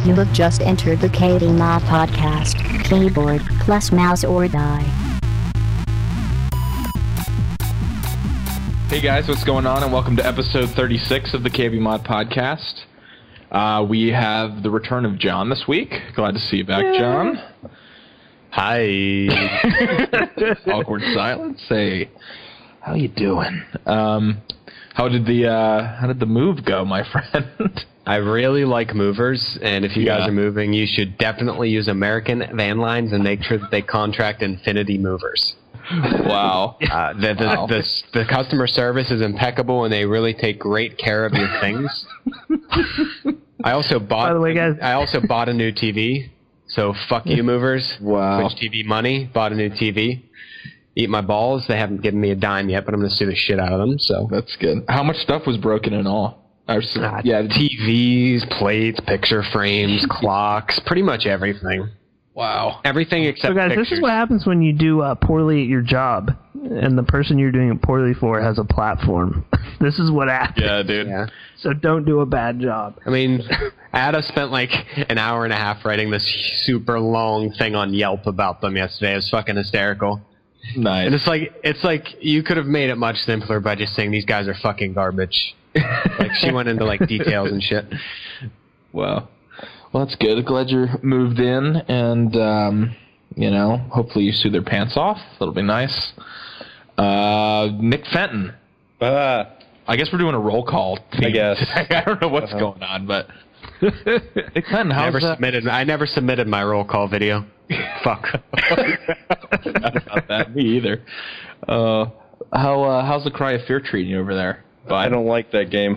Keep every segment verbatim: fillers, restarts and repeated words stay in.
You have just entered the K B Mod Podcast. Keyboard plus mouse or die. Hey guys, what's going on? And welcome to episode thirty-six of the K B Mod Podcast. Uh, we have the return of John this week. Glad to see you back, John. Hi. Awkward silence. Hey, how you doing? Um, how did the uh, how did the move go, my friend? I really like movers, and if you Yeah. guys are moving, you should definitely use American Van Lines and make sure that they contract Infinity Movers. Wow. Uh, the, the, Wow. the, the customer service is impeccable, and they really take great care of your things. I also bought. By the way, guys- I also bought a new T V. So fuck you, movers. Wow. Switch T V money. Bought a new T V. Eat my balls. They haven't given me a dime yet, but I'm gonna sue the shit out of them. So That's good. How much stuff was broken in all? Or s- Uh, yeah. T Vs, plates, picture frames, clocks, pretty much everything. Wow. Everything except So guys, pictures. this is what happens when you do uh, poorly at your job, and the person you're doing it poorly for has a platform. This is what happens. Yeah, dude. Yeah. So don't do a bad job. I mean, Ada spent like an hour and a half writing this super long thing on Yelp about them yesterday. It was fucking hysterical. Nice. And it's like, it's like you could have made it much simpler by just saying these guys are fucking garbage. Like she went into like details and shit. Wow. Well, that's good. Glad you're moved in, and um, you know, hopefully you sue their pants off. That'll be nice. Uh, Nick Fenton. Uh, I guess we're doing a roll call. Team I guess. today. I don't know what's Uh-huh. going on, but Nick Fenton, how's Never that? submitted. I never submitted my roll call video. Fuck. Not about that. Me either. Uh, how uh, how's the Cry of Fear treating you over there? I don't like that game.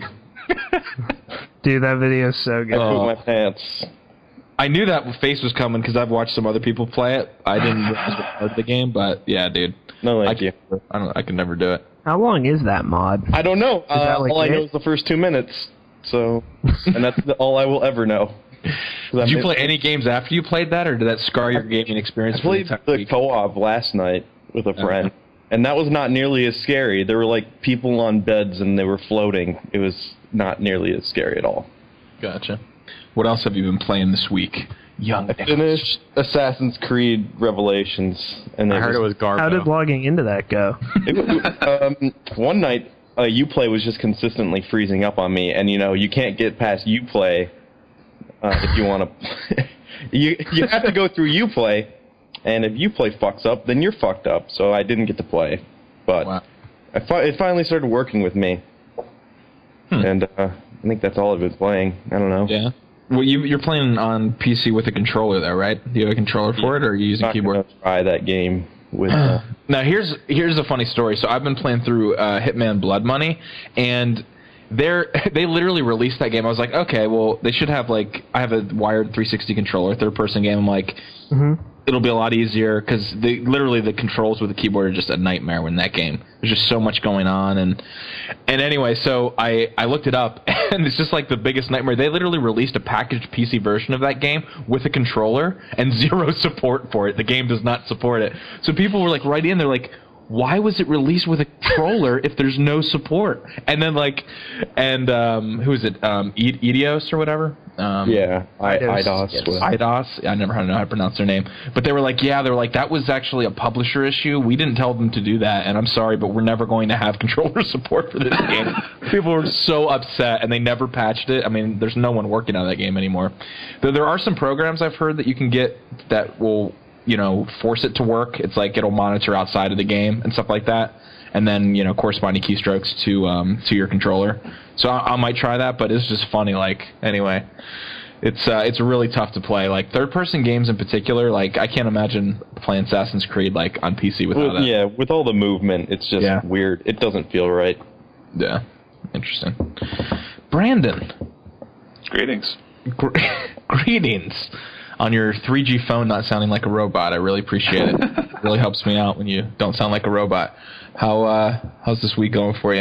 Dude, that video is so I good. Oh. pooped my pants. I knew that face was coming because I've watched some other people play it. I didn't realize it was part of the game, but yeah, dude. No, I thank you. can, I don't. I can never do it. How long is that mod? I don't know. Uh, that like all I it? know is the first two minutes. So, and that's the, all I will ever know. 'Cause Did you I play any games after you played that, or did that scar your gaming experience? I played for the the entire week? co-op last night with a friend, and that was not nearly as scary. There were like people on beds and they were floating. It was not nearly as scary at all. Gotcha. What else have you been playing this week, young? I finished Assassin's Creed Revelations, and I heard it was Garbo. How did logging into that go? It was, um, one night, uh, Uplay was just consistently freezing up on me, and you know you can't get past Uplay uh, if you want to. you you have to go through Uplay, and if Uplay fucks up, then you're fucked up. So I didn't get to play, but Wow. I fi- it finally started working with me, Hmm. and uh, I think that's all I've been playing. I don't know. Yeah. Well, you, you're playing on P C with a controller, though, right? Do you have a controller for it, or are you using I'm not keyboard? gonna try that game with. Uh, Now here's here's a funny story. So I've been playing through uh, Hitman Blood Money, and they're they literally released that game. I was like, okay, well they should have like I have a wired three sixty controller, third person game. I'm like, Mm-hmm. it'll be a lot easier because they literally the controls with the keyboard are just a nightmare in that game. There's just so much going on, and and anyway, so I I looked it up, and it's just like the biggest nightmare. They literally released a packaged P C version of that game with a controller and zero support for it. The game does not support it. So people were like right in, they're like, why was it released with a controller if there's no support? And then like, and um, who is it? Um, E- Eidos or whatever. Um, yeah, I, Eidos, Eidos. yes. was- Eidos. I never know how to pronounce their name. But they were like, yeah, they were like, that was actually a publisher issue. We didn't tell them to do that, and I'm sorry, but we're never going to have controller support for this game. People were so upset, and they never patched it. I mean, there's no one working on that game anymore. Though there are some programs I've heard that you can get that will, you know, force it to work. It's like it'll monitor outside of the game and stuff like that, and then, you know, corresponding keystrokes to um, to your controller. So I, I might try that, but it's just funny. Like, anyway, it's uh, it's really tough to play. Like third person games in particular. Like I can't imagine playing Assassin's Creed like on P C without Well, it. yeah, with all the movement, it's just Yeah. weird. It doesn't feel right. Yeah, interesting. Brandon, Greetings. gr- greetings on your three G phone, not sounding like a robot. I really appreciate it. It really helps me out when you don't sound like a robot. How uh, how's this week going for you?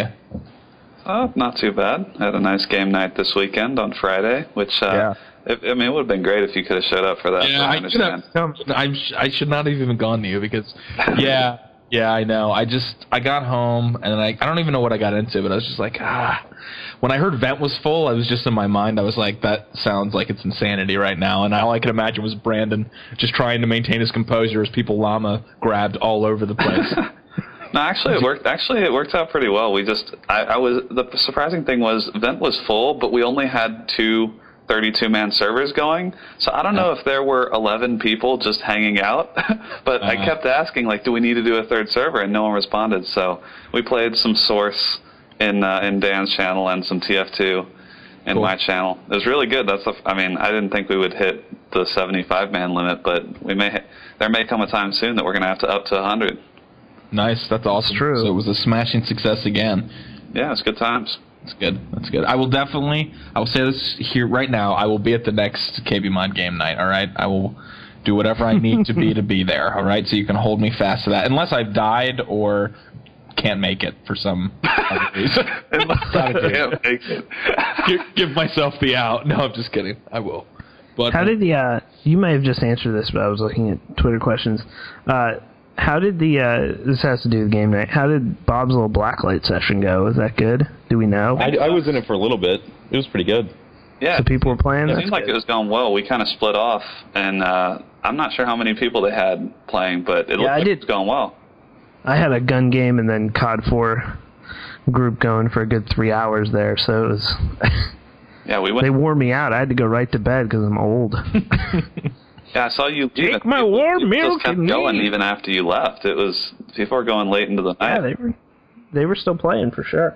Uh, not too bad. I had a nice game night this weekend on Friday, which, uh, Yeah. if, I mean, it would have been great if you could have showed up for that. Yeah, but I I should understand. have. I, sh- I should not have even gone to you because, yeah, Yeah, I know. I just I got home and then I I don't even know what I got into, but I was just like, ah. When I heard Vent was full, I was just in my mind. I was like, that sounds like it's insanity right now. And all I could imagine was Brandon just trying to maintain his composure as people llama grabbed all over the place. No, actually it worked. Actually, it worked out pretty well. We just I, I was the surprising thing was Vent was full, but we only had two thirty-two man servers going. So I don't know if there were eleven people just hanging out, but uh-huh. I kept asking, like, do we need to do a third server? And no one responded. So we played some Source in uh, in Dan's channel and some T F two in cool. my channel. It was really good. That's a, I mean, I didn't think we would hit the seventy-five man limit, but we may there may come a time soon that we're going to have to up to one hundred. Nice. That's awesome. That's true. So it was a smashing success again. Yeah, it's good times. That's good. That's good. I will definitely, I will say this here right now, I will be at the next K B Mod game night, all right? I will do whatever I need to be to be there, all right? So you can hold me fast to that. Unless I've died or can't make it for some other reason. Unless I can't make it. give, give myself the out. No, I'm just kidding. I will. But how did the, uh, you may have just answered this, but I was looking at Twitter questions. Uh, How did the, uh, this has to do with game night, how did Bob's little blacklight session go? Was that good? Do we know? I, I was in it for a little bit. It was pretty good. Yeah. So people were playing? It seemed like it was going well. We kind of split off, and uh, I'm not sure how many people they had playing, but it yeah, looked I like did. it was going well. I had a gun game and then C O D four group going for a good three hours there, so it was... yeah, we went... They wore me out. I had to go right to bed because I'm old. Yeah, I saw you. Take my warm milk just kept and going me. even after you left. It was people were going late into the night. Yeah, they were. They were still playing for sure.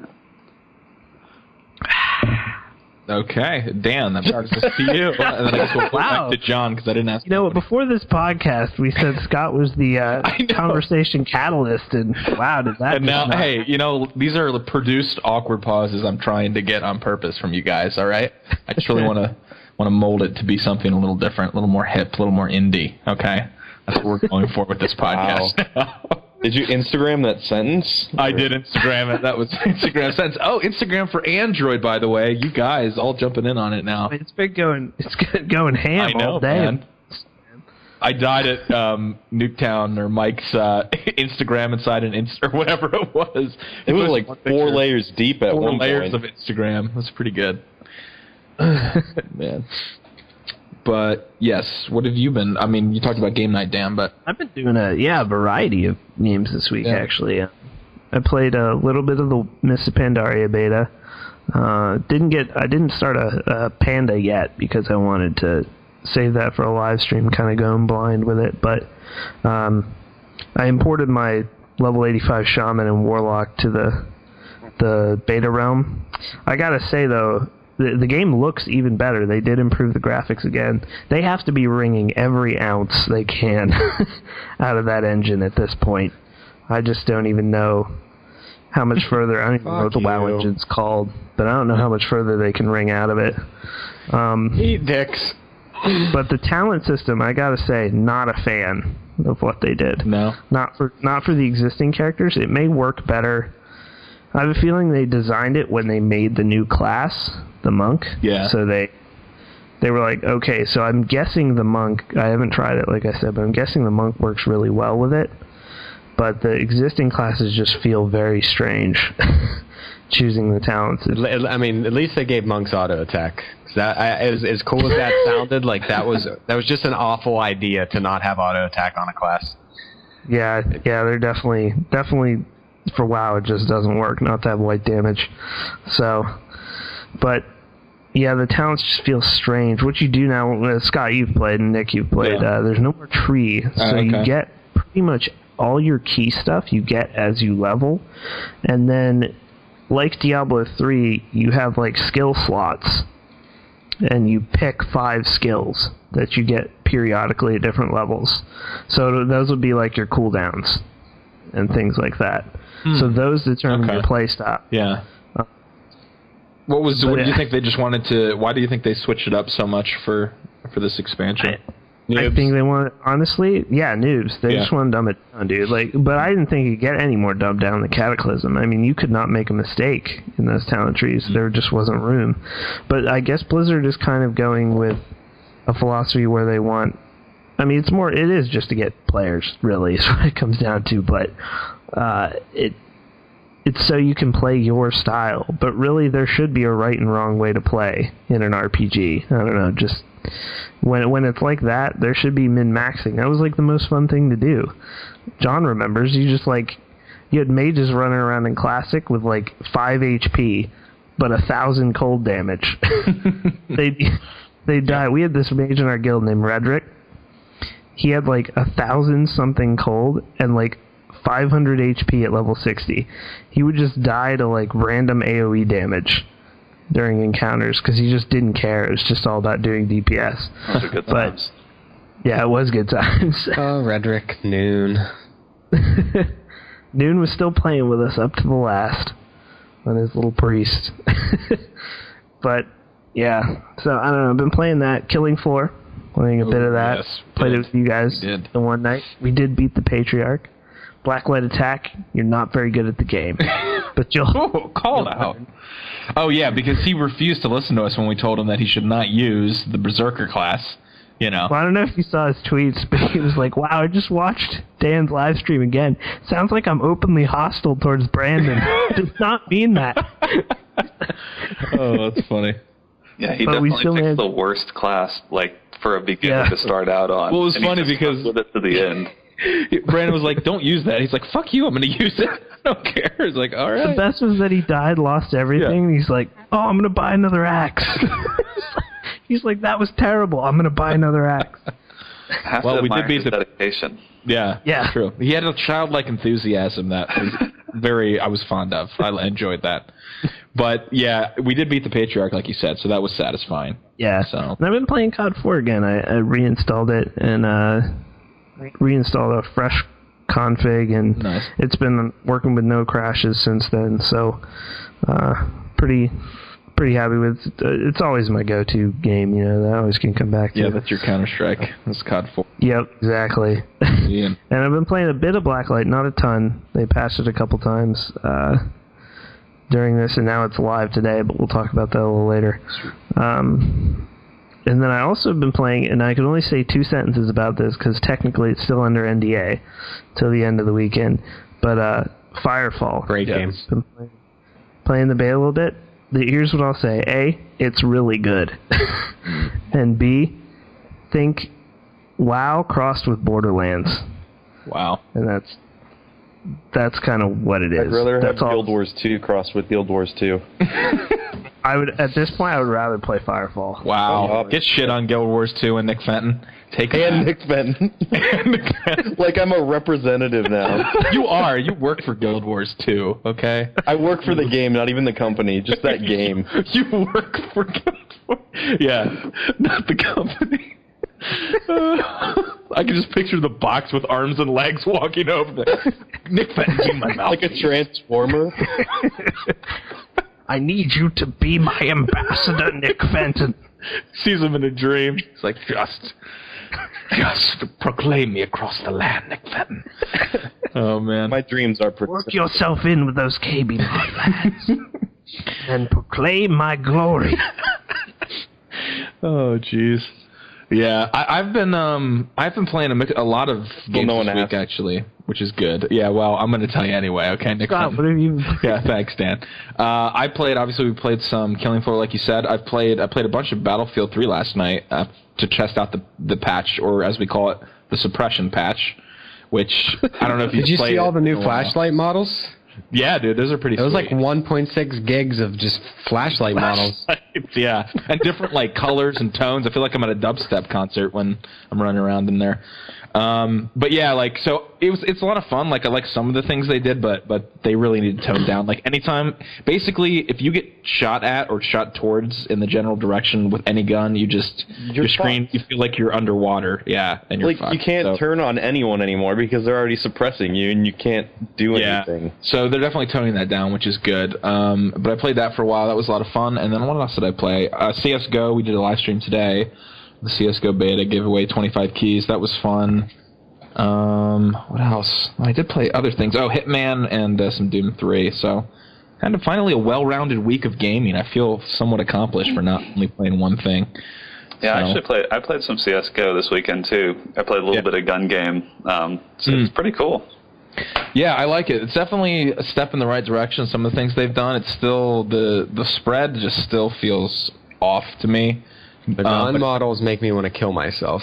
Okay, Dan, I'm sorry to see you. And then I guess we'll go Wow. back to John because I didn't ask. You know, before this podcast, we said Scott was the uh, conversation catalyst, and wow, did that? And now, not... hey, you know, these are the produced awkward pauses I'm trying to get on purpose from you guys. All right, I just really want to. want to mold it to be something a little different, a little more hip, a little more indie, okay? That's what we're going for with this podcast. Wow. Did you Instagram that sentence? I did Instagram it. That was Instagram sentence. Oh, Instagram for Android, by the way. You guys all jumping in on it now. It's been going, it's been going ham I know, all day. Man. I died at um, Nuketown or Mike's uh, Instagram inside an Inst or whatever it was. It, it was, was like four picture. layers deep at four one layers point. of Instagram. It was pretty good. Man. But yes, what have you been? I mean, you talked about game night, Dan, but I've been doing a yeah a variety of games this week. Yeah. Actually, I played a little bit of the Mists of Pandaria beta. Uh, didn't get I didn't start a, a Panda yet because I wanted to save that for a live stream, kind of going blind with it. But um, I imported my level eighty-five Shaman and Warlock to the the beta realm. I gotta say though. The, the game looks even better. They did improve the graphics again. They have to be wringing every ounce they can out of that engine at this point. I just don't even know how much further. I don't even know what the WoW you. engine's called, but I don't know how much further they can wring out of it. Um, Eat dicks. but the talent system, I gotta say, not a fan of what they did. no. Not for not for the existing characters. It may work better. I have a feeling they designed it when they made the new class, the monk. Yeah. So they they were like, okay, so I'm guessing the monk, I haven't tried it, like I said, but I'm guessing the monk works really well with it. But the existing classes just feel very strange, choosing the talents. I mean, at least they gave monks auto attack. That I, as as cool as that sounded, like that was that was just an awful idea to not have auto attack on a class. Yeah, yeah, they're definitely definitely. For WoW, it just doesn't work not to have white damage. So, but yeah, the talents just feel strange. What you do now, uh, Scott, you've played, and Nick, you've played. Yeah. Uh, there's no more tree, so Uh, okay. you get pretty much all your key stuff you get as you level, and then like Diablo three, you have like skill slots, and you pick five skills that you get periodically at different levels. So those would be like your cooldowns and things like that. So those determine Okay. your play style. Yeah. What was? What But, do you uh, think they just wanted to? Why do you think they switched it up so much for for this expansion? I think they want, honestly, yeah, noobs. They Yeah. just want to dumb it down, dude. Like, but I didn't think it could get any more dumbed down than Cataclysm. I mean, you could not make a mistake in those talent trees. Mm-hmm. There just wasn't room. But I guess Blizzard is kind of going with a philosophy where they want I mean, it's more. It is just to get players, really, is what it comes down to. But uh, it it's so you can play your style. But really, there should be a right and wrong way to play in an R P G. I don't know. Just when when it's like that, there should be min maxing. That was like the most fun thing to do. John remembers. You just like you had mages running around in Classic with like five H P, but a thousand cold damage. they they die. We had this mage in our guild named Redrick. He had like a thousand something cold and like five hundred H P at level sixty. He would just die to like random AoE damage during encounters because he just didn't care. It was just all about doing D P S. Those are good But, times. yeah, it was good times. Oh, Redrick, Noon. Noon was still playing with us up to the last on his little priest. But, yeah. So, I don't know. I've been playing that. Killing Floor. Playing a Ooh, bit of that. yes, Played did. it with you guys We did. the one night. We did beat the Patriarch. Blacklight Attack, you're not very good at the game. But you'll... Oh, called out. Oh, yeah, because he refused to listen to us when we told him that he should not use the Berserker class. You know. Well, I don't know if you saw his tweets, but he was like, wow, I just watched Dan's live stream again. Sounds like I'm openly hostile towards Brandon. Does not mean that. Oh, that's funny. Yeah, he But we definitely still picked had- the worst class, like, for a beginner Yeah. to start out on. Well, it was and he funny just because- stuck with it to the end. Brandon was like, don't use that. He's like, fuck you, I'm going to use it. I don't care. He's like, all The right. best was that he died, lost everything. Yeah. He's like, oh, I'm going to buy another axe. He's like, that was terrible. I'm going to buy another axe. I have Well, to we did admire beat his the- dedication. Yeah, Yeah. it's true. He had a childlike enthusiasm that was very, I was fond of. I enjoyed that. But, yeah, we did beat the Patriarch, like you said, so that was satisfying. Yeah. So. And I've been playing C O D four again. I, I reinstalled it and uh, reinstalled a fresh config, and Nice. it's been working with no crashes since then. So, uh, pretty pretty happy with it. Uh, It's always my go-to game, you know, that I always can come back to. Yeah, that's your Counter-Strike. That's C O D four. Yep, exactly. Ian. And I've been playing a bit of Blacklight, not a ton. They patched it a couple times uh, during this, and now it's live today, but we'll talk about that a little later. Um, and then I also have been playing, and I can only say two sentences about this because technically it's still under N D A till the end of the weekend, but uh, Firefall. Great Yeah. game. Been playing, playing the beta a little bit. The, here's what I'll say. A, it's really good. And B, think WoW crossed with Borderlands. Wow. And that's that's kind of what it is. I'd rather that's have Guild Wars two crossed with Guild Wars two. I would at this point I would rather play Firefall. Wow. Oh, Get shit on Guild Wars two and Nick Fenton. Take And that. Nick Fenton. And Nick Fenton. Like I'm a representative now. You are. You work for Guild Wars two, okay? I work for the game, not even the company, just that game. You work for Guild Wars. Yeah, not the company. Uh, I can just picture the box with arms and legs walking over there. Nick Fenton's in my mouth. Like a transformer. I need you to be my ambassador, Nick Fenton. Sees him in a dream. It's like, just, just proclaim me across the land, Nick Fenton. Oh, man. My dreams are Work persistent. yourself in with those K B mod lads. And proclaim my glory. Oh, jeez. Yeah, I, I've been um I've been playing a, mix- a lot of games no one this week asked. actually, which is good. Yeah, well, I'm going to tell you anyway. Okay, Nick. God, Fenton. what have you? Yeah, thanks, Dan. Uh, I played. Obviously, we played some Killing Floor, like you said. I've played. I played a bunch of Battlefield three last night uh, to test out the the patch, or as we call it, the suppression patch. Which I don't know if you Did you played see all it the new in a while. flashlight models? Yeah, dude, those are pretty. It was sweet. like one point six gigs of just flashlight models. Yeah, and different like colors and tones. I feel like I'm at a dubstep concert when I'm running around in there. Um, but yeah, like so it was. It's a lot of fun. Like I like some of the things they did, but but they really need to tone down. Like anytime, basically, if you get shot at or shot towards in the general direction with any gun, you just You're your screen fucked. you feel like you're underwater. Yeah, and you're Like fucked. you can't So- turn on anyone anymore because they're already suppressing you and you can't do Yeah. anything. So they're definitely toning that down, which is good. Um, but I played that for a while. That was a lot of fun. And then what else did I play? Uh, C S G O. We did a live stream today. The C S G O beta gave away twenty-five keys. That was fun. Um, what else? I did play other things. Oh, Hitman and uh, some Doom three. So kind of finally a well-rounded week of gaming. I feel somewhat accomplished for not only playing one thing. Yeah, So. I actually played. I played some C S G O this weekend too. I played a little Yeah. bit of gun game. Um, so Mm. it's pretty cool. Yeah, I like it. It's definitely a step in the right direction. Some of the things they've done, it's still the the spread just still feels off to me. The Um, gun but- models make me want to kill myself.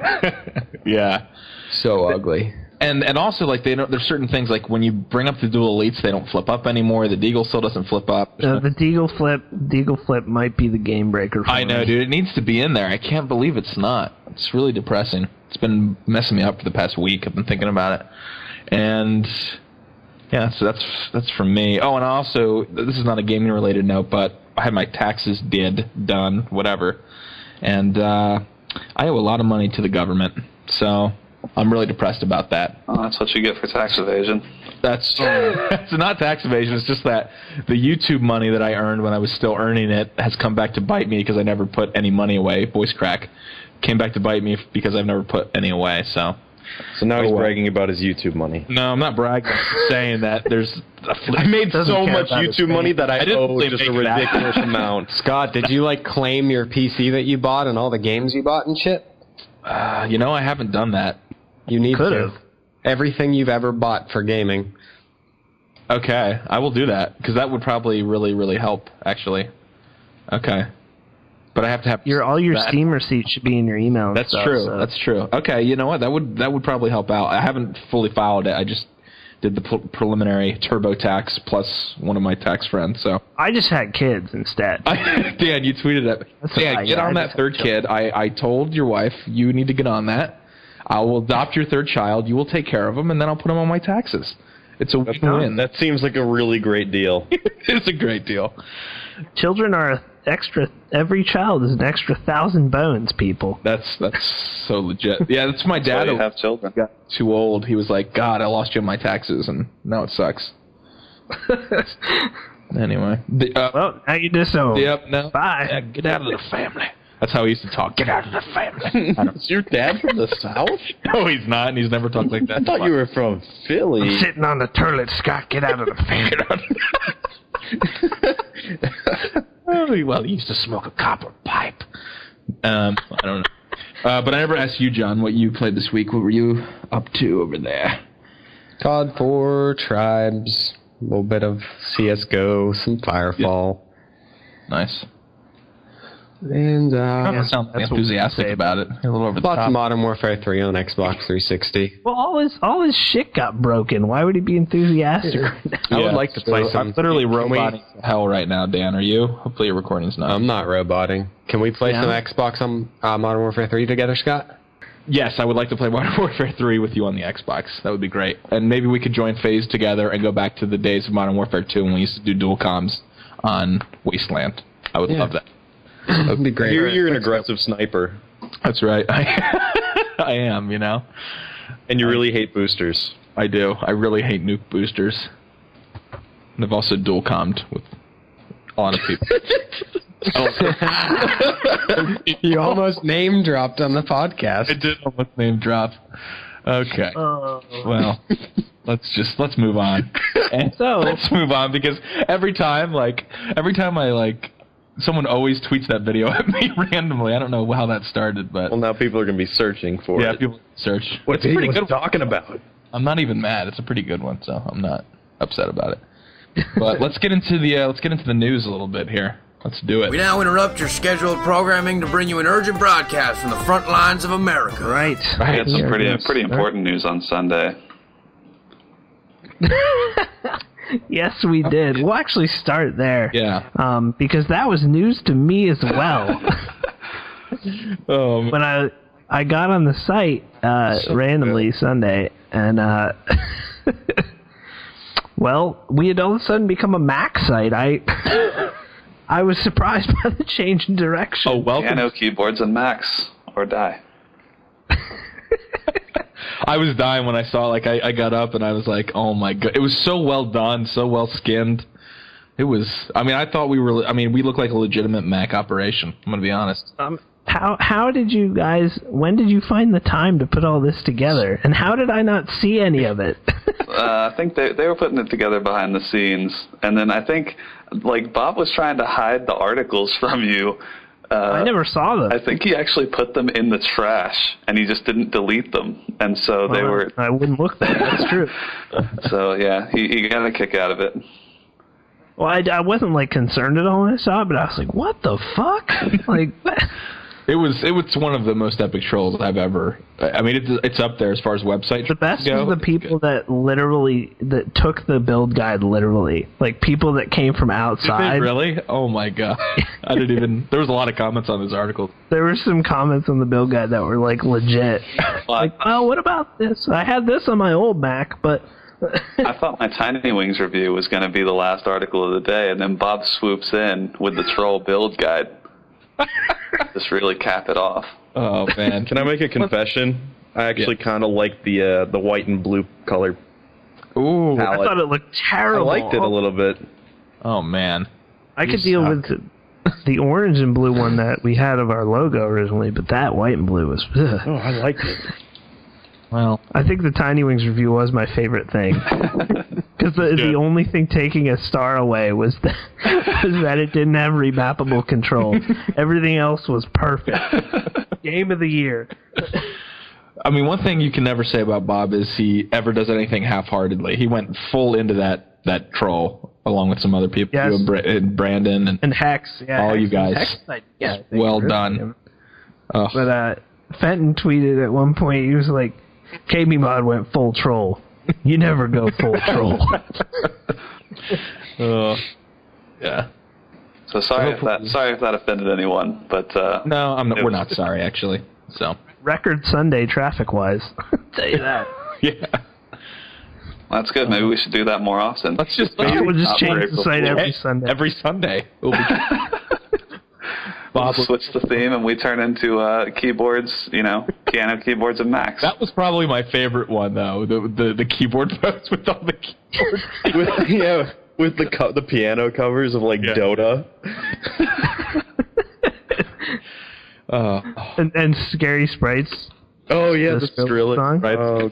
yeah. So ugly. And and also like they don't. There's certain things like when you bring up the dual elites, they don't flip up anymore. The Deagle still doesn't flip up. Uh, the Deagle flip, Deagle flip might be the game breaker. For I know, me. dude. It needs to be in there. I can't believe it's not. It's really depressing. It's been messing me up for the past week. I've been thinking about it, and yeah, so that's that's from me. Oh, and also, this is not a gaming related note, but I had my taxes did done, whatever, and uh, I owe a lot of money to the government, so I'm really depressed about that. Oh, that's what you get for tax evasion. That's it's not tax evasion. It's just that the YouTube money that I earned when I was still earning it has come back to bite me because I never put any money away. Voice crack came back to bite me because I've never put any away. So, So now Oh, he's well. bragging about his YouTube money. no, I'm not bragging. I'm just saying that there's. A I made Doesn't so care much about his YouTube money fame. that I, I didn't owe really just a make that. ridiculous amount. Scott, did you like claim your P C that you bought and all the games you bought and shit? Uh, you know, I haven't done that. You need Could've. to. Everything you've ever bought for gaming. Okay, I will do that because that would probably really, really help. Actually, okay, but I have to have Your all your that. Steam receipts should be in your email. and That's stuff, true. so- That's true. Okay, you know what? That would that would probably help out. I haven't fully filed it. I just did the pre- preliminary TurboTax plus one of my tax friends. So, I just had kids instead. Dan, you tweeted at me. That's Dan, all right, get yeah, on I that just third had kid. I, I told your wife you need to get on that. I will adopt your third child. You will take care of him, and then I'll put him on my taxes. It's a win-win. That seems like a really great deal. It's a great deal. Children are a extra. Every child is an extra thousand bones. People. That's that's so legit. Yeah, that's my That's why dad. you have children. Got too old. He was like, God, I lost you on my taxes, and now it sucks. Anyway. The, uh, Well, now you disown. yep, no. Bye. Yeah, get out of the family. That's how he used to talk. Get out of the family. I don't, Is your dad from the South? no, he's not, and he's never talked like that. I thought you were from Philly. Sitting on the toilet, Scott. Get out of the fan. Oh, well, he used to smoke a copper pipe. Um, I don't know. Uh, but I never asked you, John, what you played this week. What were you up to over there? C O D four, Tribes, a little bit of C S G O, some Firefall. Nice. And uh, You sound that's what enthusiastic we say. about it. You're a little over the lots of top. Modern Warfare three on Xbox three sixty. Well, all his all his shit got broken. Why would he be enthusiastic right now? I would Yeah, like to play so some. I'm literally Can we- roboting to hell right now, Dan. Are you? Hopefully your recording's not. I'm not roboting. Can we play Yeah. some Xbox on uh, Modern Warfare three together, Scott? Yes, I would like to play Modern Warfare three with you on the Xbox. That would be great. And maybe we could join FaZe together and go back to the days of Modern Warfare two when we used to do dual comms on Wasteland. I would Yeah. love that. That would be great. You're, you're an aggressive sniper, That's right. I, I am, you know. and you really hate boosters. I do. I really hate nuke boosters. And I've also dual commed with a lot of people. You almost name dropped on the I podcast. did almost name drop. Okay. Uh, Well, let's just let's move on. And So- let's move on because every time, like every time I like, someone always tweets that video at me randomly. I don't know how that started, but Well, now people are going to be searching for yeah, it. people search. What's It's he pretty was good. talking about? I'm not even mad. It's a pretty good one, so I'm not upset about it. But let's get into the uh, let's get into the news a little bit here. Let's do it. We now interrupt your scheduled programming to bring you an urgent broadcast from the front lines of America. right. We Right. had some Yeah, pretty yes. pretty important news on Sunday. Yes, we did. We'll actually start there. Yeah. Um, because that was news to me as well. Um, when I I got on the site uh, randomly Sunday, and uh, well, we had all of a sudden become a Mac site. I I was surprised by the change in direction. oh, welcome. Piano keyboards and Macs or die. I was dying when I saw like I, I got up and I was like, oh my god, it was so well done, so well skinned. It was. I mean, I thought we were. I mean, we look like a legitimate Mac operation. I'm gonna be honest. Um, how how did you guys? When did you find the time to put all this together? And how did I not see any of it? Uh, I think they they were putting it together behind the scenes, and then I think like Bob was trying to hide the articles from you Uh, I never saw them. I think he actually put them in the trash, and he just didn't delete them, and so they Well, were. I wouldn't look there. That's true. So yeah, he, he got a kick out of it. Well, I, I wasn't like concerned at all when I saw it, but I was like, "What the fuck?" Like, what? It was it was one of the most epic trolls I've ever. I mean, it's it's up there as far as websites The best go. was the people that literally that took the build guide literally, like people that came from Did they outside. really? Oh my god! I didn't even. There was a lot of comments on this article. There were some comments on the build guide that were like legit. Like, oh, what about this? I had this on my old Mac, but. I thought my Tiny Wings review was going to be the last article of the day, and then Bob swoops in with the troll build guide. Just really cap it off. Oh man! Can I make a confession? I actually Yeah. kind of like the uh, the white and blue color Ooh! I palette. thought it looked I terrible. liked it a little bit. Oh man! I could You deal suck. with the, the orange and blue one that we had of our logo originally, but that white and blue was. Ugh. Oh, I liked it. Well, I think the Tiny Wings review was my favorite thing because the the only thing taking a star away was that, was that it didn't have remappable control. Everything else was perfect. Game of the year. I mean, one thing you can never say about Bob is he ever does anything half-heartedly. He went full into that that troll along with some other people, Yes. you and, Bra- and Brandon and And Hex, yeah, all Hex, you guys. Hex, I- yeah, I think Well really done. him. oh, But uh, Fenton tweeted at one point, he was like, K B Mod went full troll. You never go full troll. uh, yeah. So sorry if that Hopefully- sorry if that offended anyone, but uh, No, I'm not, it we're was- not sorry actually. So Record Sunday traffic-wise. Tell you that. yeah. That's good. Maybe we should do that more often. Let's just Maybe we'll just Not change very the site cool. every Sunday. Every Sunday. It'll be Bob switch the theme, and we turn into uh, keyboards, you know, piano keyboards and Macs. That was probably my favorite one though. The the, the keyboard post with all the keyboards. with, yeah, with the co- the piano covers of like Yeah. Dota. Uh, and, and Scary Sprites. Oh yeah, The the Skrillex Skrillex. song? Right. oh,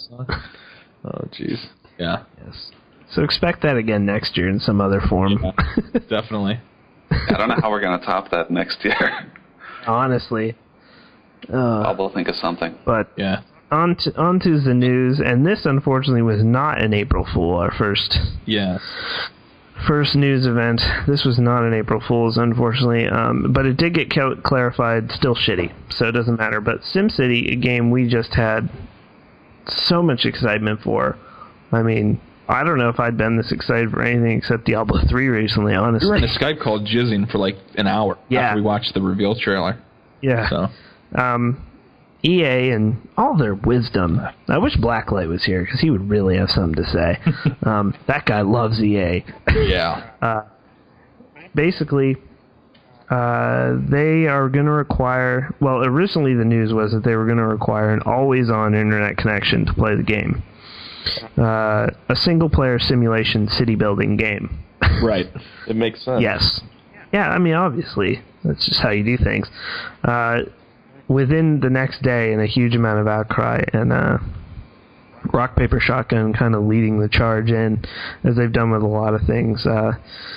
oh, jeez. Yeah, Yes. So expect that again next year in some other form. yeah, definitely. I don't know how we're going to top that next year. Honestly. Uh, Bob will think of something. but Yeah. on to, on to the news, and this unfortunately was not an April Fool, our first Yes. first news event. This was not an April Fool's, unfortunately, um, but it did get cal- clarified. Still shitty, so it doesn't matter. But SimCity, a game we just had so much excitement for. I mean, I don't know if I'd been this excited for anything except Diablo three recently, honestly. We were in a Skype call jizzing for like an hour Yeah. after we watched the reveal trailer. yeah. So Um, E A and all their wisdom. I wish Blacklight was here because he would really have something to say. um, that guy loves E A. yeah. Basically, uh, they are going to require. Well, originally the news was that they were going to require an always-on internet connection to play the game. Uh, a single-player simulation city-building game. Right. It makes sense. Yes. Yeah, I mean, obviously, that's just how you do things. Uh, within the next day, and a huge amount of outcry, and uh, Rock, Paper, Shotgun kind of leading the charge in, as they've done with a lot of things, uh,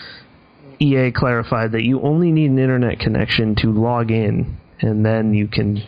E A clarified that you only need an internet connection to log in, and then you can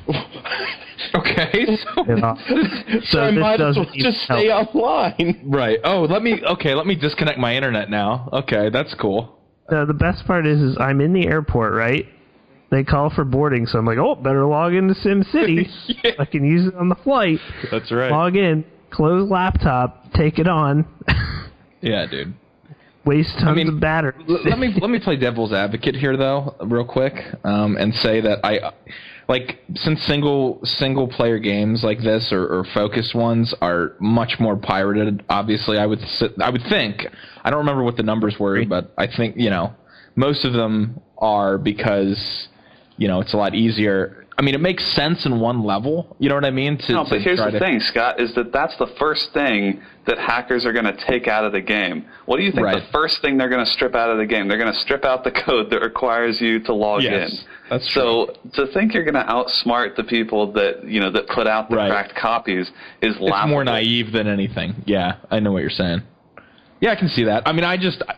Okay. So, get off. So I this might as doesn't well even just stay help. offline. right. Oh, let me. Okay, let me disconnect my internet now. Okay, that's cool. Uh, the best part is, is I'm in the airport, right? They call for boarding, so I'm like, oh, better log into SimCity. Yeah. I can use it on the flight. That's right. Log in, close laptop, take it on, Yeah, dude. waste tons I mean, of battery. L- let me let me play devil's advocate here though, real quick, um, and say that I like since single single player games like this or, or focused ones are much more pirated. Obviously, I would s- I would think I don't remember what the numbers were, but I think you know most of them are because you know it's a lot easier. I mean, it makes sense in one level. You know what I mean? To, No, to but here's try the to, thing, Scott, is that that's the first thing that hackers are going to take out of the game. What do you think Right. the first thing they're going to strip out of the game? They're going to strip out the code that requires you to log Yes, in. that's so to think you're going to outsmart the people that you know that put out the Right. cracked copies is It's laughable. more naive than anything. Yeah, I know what you're saying. Yeah, I can see that. I mean, I just, I,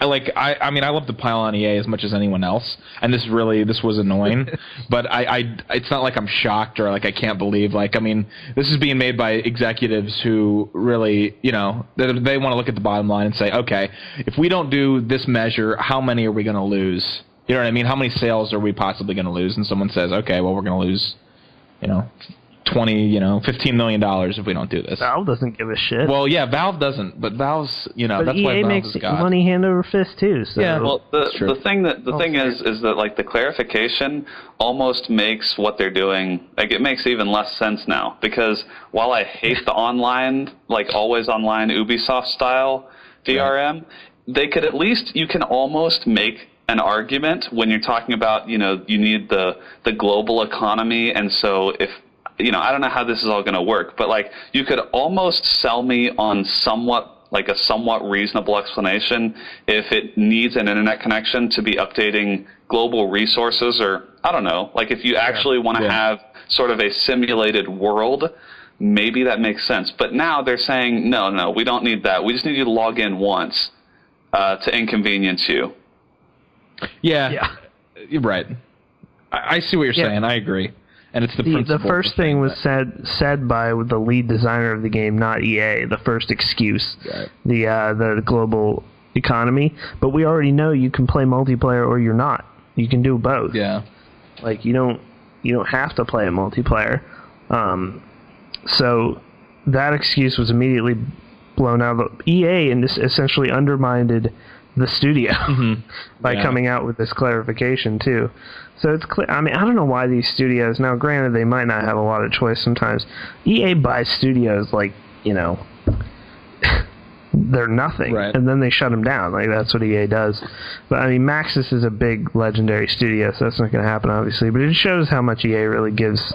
I like I, I mean I love to pile on E A as much as anyone else, and this really this was annoying. But I, I it's not like I'm shocked or like I can't believe like I mean this is being made by executives who really you know they, they want to look at the bottom line and say, okay, if we don't do this measure, how many are we going to lose? You know what I mean? How many sales are we possibly going to lose? And someone says, okay, well we're going to lose, you know, twenty, you know, fifteen million dollars if we don't do this. Valve doesn't give a shit. Well, yeah, Valve doesn't, but Valve's, you know, but that's E A why Valve makes is God. money hand over fist too. So. Yeah, Well, the true. the thing that the Oh, thing fair. is is that like the clarification almost makes what they're doing like it makes even less sense now, because while I hate the online like always online Ubisoft style D R M, they could at least you can almost make an argument when you're talking about you know you need the the global economy, and so if you know, I don't know how this is all going to work, but like you could almost sell me on somewhat like a somewhat reasonable explanation if it needs an internet connection to be updating global resources, or I don't know, like if you actually want to Yeah. have sort of a simulated world, maybe that makes sense. But now they're saying, no, no, we don't need that. We just need you to log in once uh, to inconvenience you. Yeah, Yeah. you're right. I, I see what you're Yeah. saying. I agree. And it's the, The, the principle first of the thing was that- said said by the lead designer of the game, not E A. The first excuse, Right. the uh, the global economy. But we already know you can play multiplayer or you're not. You can do both. Yeah. Like you don't you don't have to play a multiplayer. Um, so that excuse was immediately blown out. Of E A and this essentially undermined the studio by Yeah. coming out with this clarification too. So it's clear. I mean, I don't know why these studios. Now, granted, they might not have a lot of choice sometimes. E A buys studios like you know. They're nothing, Right. and then they shut them down. Like that's what E A does. But I mean, Maxis is a big legendary studio, so that's not going to happen, obviously. But it shows how much E A really gives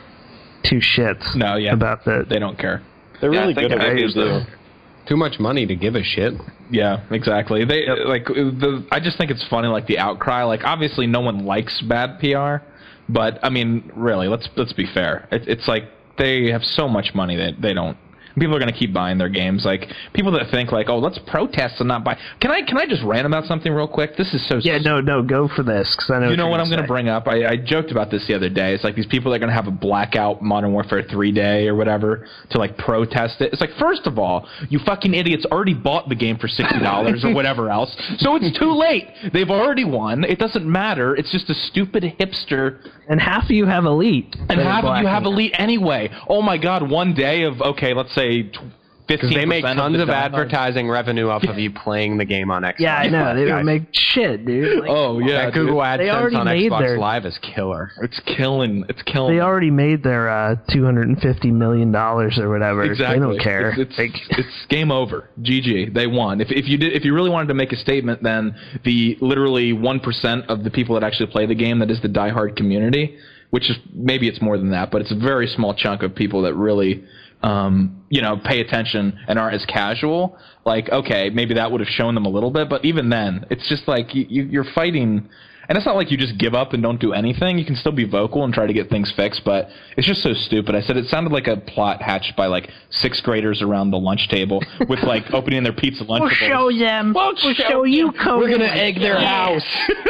two shits No, yeah. about the. They don't care. They're Yeah, I really think good at what maybe they do. the- Too much money to give a shit. Yeah, exactly. They like the. I just think it's funny, like the outcry. Like obviously, no one likes bad P R, but I mean, really, let's let's be fair. It, it's like they have so much money that they don't. People are going to keep buying their games. Like people that think like, oh, let's protest and not buy. Can I can I just rant about something real quick? This is so. Yeah, no, no, go for this because I know. You know what I'm going going to bring up? I, I joked about this the other day. It's like these people that are going to have a blackout Modern Warfare three day or whatever to like protest it. It's like, first of all, you fucking idiots already bought the game for sixty dollars or whatever else. So it's too late. They've already won. It doesn't matter. It's just a stupid hipster. And half of you have Elite. And that are half of you have blacking. Elite anyway. Oh my God, one day of, okay, let's say fifteen percent Because they make tons the of downloads. advertising revenue off of you playing the game on Xbox. Yeah, I know. They Guys, don't make shit, dude. Like, Oh yeah, that Google dude. They AdSense already on made Xbox their- Live is killer. It's killing. It's killing. They already made their uh, two hundred fifty million dollars or whatever. Exactly. They don't care. It's, it's, Like, it's game over. G G. They won. If if you did, if you really wanted to make a statement, then the literally one percent of the people that actually play the game, that is the diehard community, which is maybe it's more than that, but it's a very small chunk of people that really, um, you know, pay attention and aren't as casual. Like, okay, maybe that would have shown them a little bit, but even then, it's just like you, you, you're fighting. And it's not like you just give up and don't do anything. You can still be vocal and try to get things fixed, but it's just so stupid. I said it sounded like a plot hatched by like sixth graders around the lunch table with like opening their pizza lunchables. we'll show them. We'll, show you, Cody. We're gonna egg their house.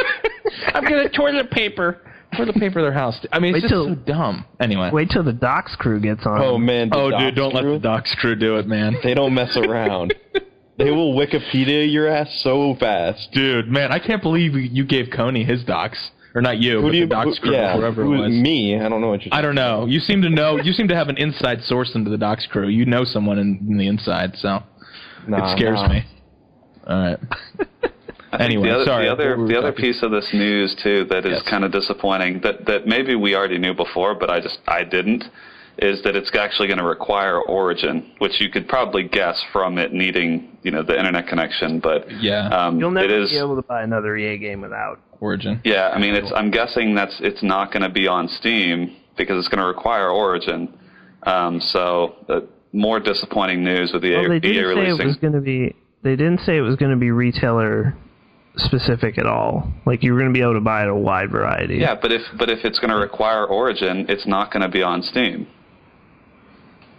I'm gonna toilet paper. Toilet paper their house. I mean, it's Wait just till- so dumb. Anyway. Wait till the Docs crew gets on. Oh man! the oh, Docs dude, don't crew, let the Docs crew do it, man. They don't mess around. They will Wikipedia your ass so fast. Dude, man, I can't believe you- you gave Coney his docs. Or not you, Who but do you? the Docs who- crew, yeah, or whoever it who- was. me. I don't know what you're. I don't know. You seem to know. You seem to have an inside source into the Docs crew. You know someone in, in the inside, so Nah, it scares nah. me. All right. I think Anyway, the other, sorry, the what other, were we the other talking- piece of this news too that is Yes. kind of disappointing that that maybe we already knew before, but I just I didn't, is that it's actually going to require Origin, which you could probably guess from it needing you know the internet connection, but Yeah. um, You'll never it is be able to buy another E A game without. Origin. yeah. I mean, it's I'm guessing that's it's not going to be on Steam because it's going to require Origin. Um, so uh, more disappointing news with the Well, they E A didn't say releasing. it was going to be. They didn't say it was going to be retailer specific at all. Like you were going to be able to buy it a wide variety. Yeah, but if but if it's going to require Origin, it's not going to be on Steam.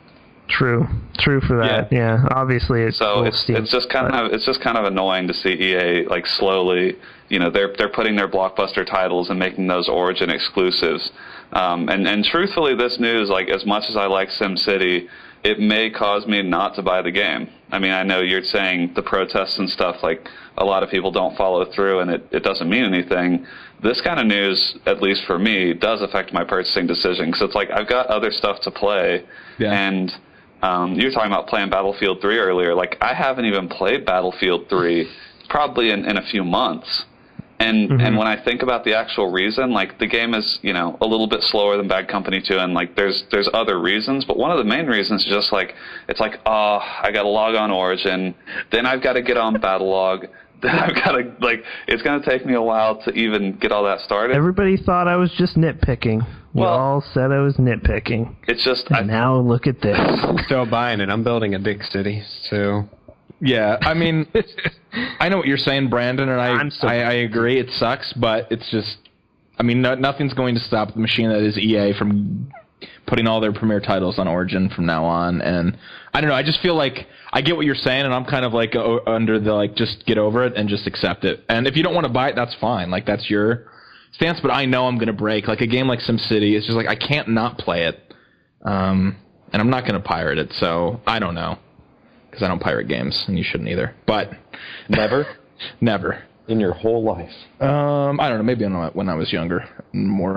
True, true for that. Yeah, yeah. Obviously, it's so it's Steam, it's just kind but... of it's just kind of annoying to see E A like slowly, you know, they're they're putting their blockbuster titles and making those Origin exclusives. Um, and and truthfully, this news, like as much as I like SimCity, it may cause me not to buy the game. I mean, I know you're saying the protests and stuff, like a lot of people don't follow through, and it it doesn't mean anything. This kind of news, at least for me, does affect my purchasing decision because it's like I've got other stuff to play, yeah. and Um, you were talking about playing Battlefield three earlier. Like, I haven't even played Battlefield three probably in, in a few months. And Mm-hmm. and when I think about the actual reason, like, the game is, you know, a little bit slower than Bad Company two, and, like, there's there's other reasons. But one of the main reasons is just, like, it's like, oh, I got to log on Origin. Then I've got to get on Battlelog. Then I've got to, like, it's going to take me a while to even get all that started. Everybody thought I was just nitpicking. You Well, all said I was nitpicking. It's just... And I, now look at this. I'm still buying it. I'm building a big city, so... Yeah, I mean, I know what you're saying, Brandon, and I, I'm so- I, I agree. It sucks, but it's just, I mean, no, nothing's going to stop the machine that is E A from putting all their premier titles on Origin from now on. And I don't know. I just feel like I get what you're saying, and I'm kind of like uh, under the like, just get over it and just accept it. And if you don't want to buy it, that's fine. Like that's your stance. But I know I'm going to break. Like a game like SimCity, it's just like I can't not play it, um, and I'm not going to pirate it. So I don't know. Because I don't pirate games, and you shouldn't either. But Never? never. In your whole life? Um, I don't know. Maybe when I when I was younger, more,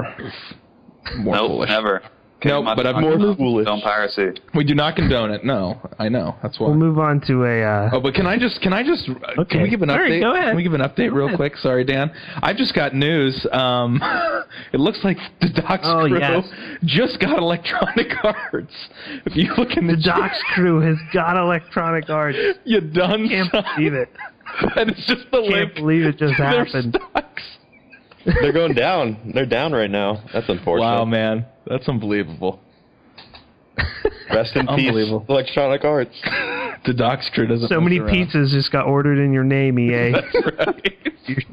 more nope, foolish. never. Nope, but I'm more condone, foolish. condone piracy. We do not condone it. No, I know. That's why. We'll move on to a... Uh, Oh, but can I just can I just Okay. can we give an All right, update? go ahead. Can we give an update Go real ahead. quick? Sorry, Dan. I just got news. Um, it looks like the Doc's Oh, crew yes. just got Electronic Arts. If you look in the, the Doc's crew has got Electronic Arts. you done Can't son. believe it. And it's just the Can't link. believe it just to their happened. stocks. They're going down. They're down right now. That's unfortunate. Wow, man, that's unbelievable. Rest in peace, Unbelievable. Electronic Arts. The Doc's crew doesn't. So mess many around. pizzas just got ordered in your name, E A. That's right.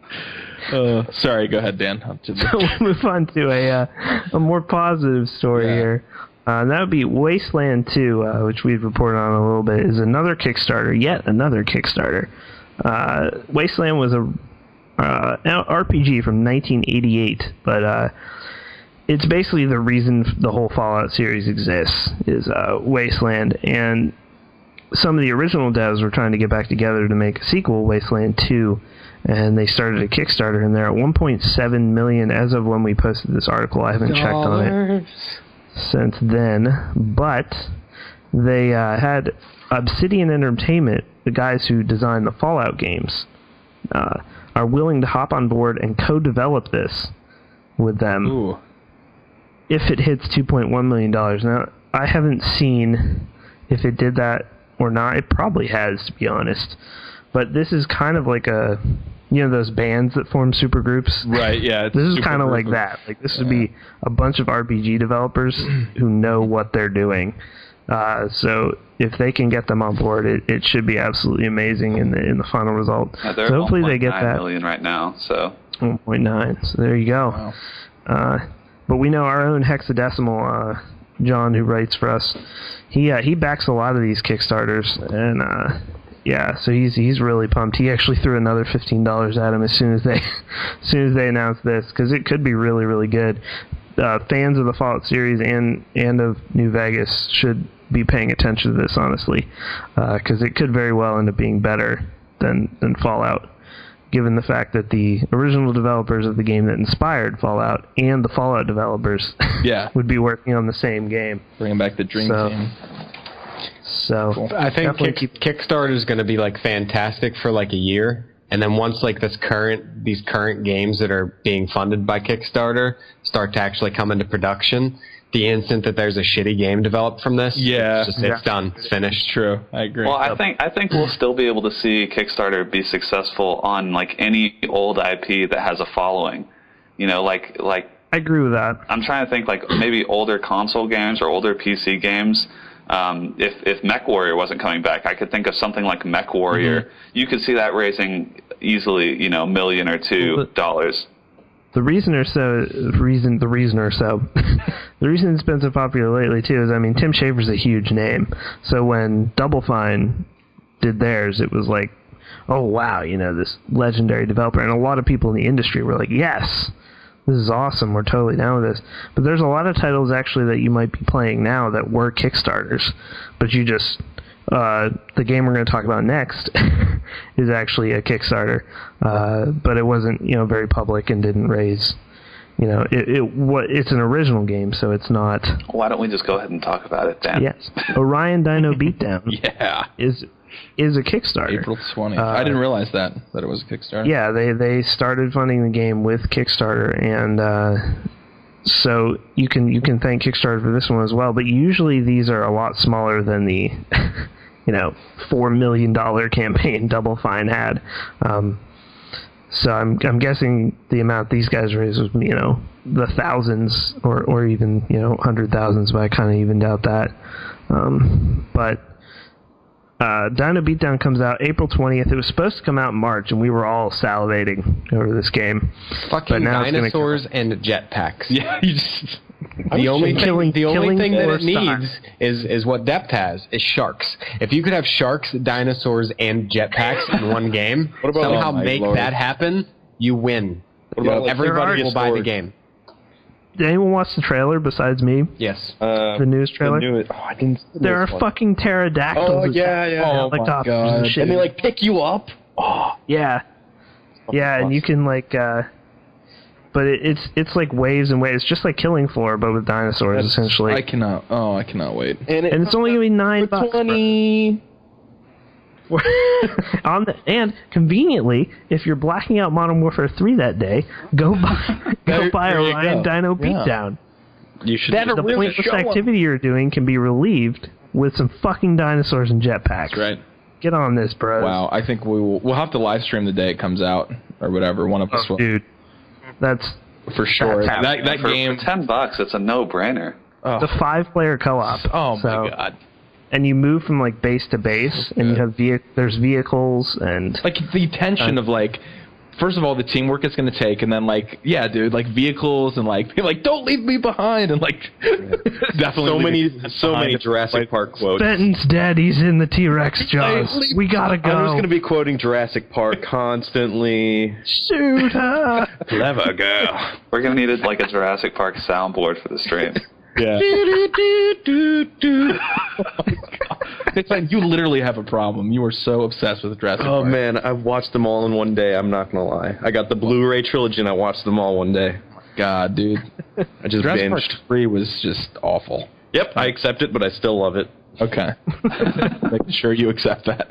Uh, sorry, go ahead, Dan. I'll just- So we'll move on to a uh, a more positive story Yeah. here. Uh, that would be Wasteland two, uh, which we've reported on a little bit, is another Kickstarter, yet another Kickstarter. Uh, Wasteland was a uh, R P G from nineteen eighty-eight, but uh, it's basically the reason the whole Fallout series exists, is uh, Wasteland, and some of the original devs were trying to get back together to make a sequel, Wasteland two, and they started a Kickstarter, and they're at one point seven million dollars as of when we posted this article. I haven't checked on it since then, but they uh, had Obsidian Entertainment, the guys who designed the Fallout games, uh, are willing to hop on board and co-develop this with them Ooh. if it hits two point one million dollars. Now, I haven't seen if it did that or not. It probably has, to be honest. But this is kind of like a, you know, those bands that form supergroups? Right, yeah. It's This is super kind of like group that. Like this would be a bunch of R P G developers who know what they're doing. Uh, so if they can get them on board, it, it should be absolutely amazing in the in the final result. Yeah, they're so hopefully they get one point nine that million right now. So one point nine. So there you go. Wow. Uh, but we know our own Hexadecimal, uh, John, who writes for us, he uh, he backs a lot of these Kickstarters, and uh, yeah, so he's he's really pumped. He actually threw another fifteen dollars at him as soon as they as soon as they announced this, because it could be really really good. Uh, fans of the Fallout series and and of New Vegas should be paying attention to this, honestly, because uh, it could very well end up being better than than Fallout, given the fact that the original developers of the game that inspired Fallout and the Fallout developers Yeah. would be working on the same game. Bringing back the dream So- team. So I think definitely Kick, Kickstarter is going to be like fantastic for like a year, and then once like this current these current games that are being funded by Kickstarter start to actually come into production, the instant that there's a shitty game developed from this, Yeah. it's, just, Yeah. it's done, it's finished. True, I agree. well, I think I think we'll still be able to see Kickstarter be successful on like any old I P that has a following. You know, like like I agree with that. I'm trying to think like maybe older console games or older P C games. Um, if if Mech Warrior wasn't coming back, I could think of something like Mech Warrior. Mm-hmm. You could see that raising easily, you know, a million or two Well, but- dollars. The reason or so, reason the reason or so, the the reason it's been so popular lately too is, I mean, Tim Schafer's a huge name. So when Double Fine did theirs, it was like, oh wow, you know, this legendary developer, and a lot of people in the industry were like, yes, this is awesome, we're totally down with this. But there's a lot of titles actually that you might be playing now that were Kickstarters, but you just uh, the game we're going to talk about next is actually a Kickstarter, uh, but it wasn't, you know, very public and didn't raise, you know, it, it what it's an original game, so it's not. Why don't we just go ahead and talk about it, Dan? Yes, Orion Dino Beatdown. Yeah, is is a Kickstarter. April twentieth. Uh, I didn't realize that that it was a Kickstarter. Yeah, they they started funding the game with Kickstarter, and uh, so you can you can thank Kickstarter for this one as well. But usually these are a lot smaller than the you know four million dollar campaign Double Fine had. Um, so I'm I'm guessing the amount these guys raised was, you know, the thousands or or even, you know, hundred thousands, but I kind of even doubt that. Um, but Uh, Dino Beatdown comes out April twentieth. It was supposed to come out in March, and we were all salivating over this game. Fucking dinosaurs and jetpacks. Yeah, you just, the only thing, killing, the only killing thing that for it stock. needs is is what Depth has, is sharks. If you could have sharks, dinosaurs, and jetpacks in one game, What about- somehow oh my make Lord. that happen, you win. What about, like, Everybody There will are- buy the game. Did anyone watch the trailer besides me? Yes. Uh, The news trailer? The new, oh, I didn't. There are fucking pterodactyls. Oh, and yeah, yeah. Oh, my helicopters God. and shit. And they like pick you up. Oh, Yeah. Yeah, and you can like, uh, but it, it's it's like waves and waves, just like Killing Floor, but with dinosaurs That's- essentially. I cannot. Oh, I cannot wait. and, it and it's only gonna be nine bucks. bro. twenty. On the, and conveniently, if you're blacking out Modern Warfare three that day, go buy go There- buy there you Orion go. Dino Yeah. Beatdown. You should. The pointless activity you're doing can be relieved with some fucking dinosaurs and jetpacks. That's right. Get on this, bro. Wow, I think we will. We'll have to live stream the day it comes out or whatever. One of us will, Dude, that's for sure. That's That that for, game. for ten bucks, it's a no-brainer. Oh, the five-player co-op. oh so, my god! And you move from like base to base, and you good. have vehi- there's vehicles and Like the tension Uh, of like, first of all, the teamwork it's going to take, and then like, yeah, dude, like vehicles and like, like don't leave me behind, and like, definitely so many, leaving so behind. many Jurassic Park quotes. Benton's daddy's in the T-Rex jaws. We gotta go. I'm just gonna be quoting Jurassic Park constantly. Shoot her. Clever girl. We're gonna need like a Jurassic Park soundboard for the stream. Yeah. It's like you literally have a problem. You are so obsessed with Jurassic Oh Park. man, I've watched them all in one day. I'm not gonna lie. I got the Blu-ray trilogy and I watched them all one day. God, dude. I just Jurassic Park binged. three was just awful. Yep, I accept it, but I still love it. Okay. Making sure you accept that.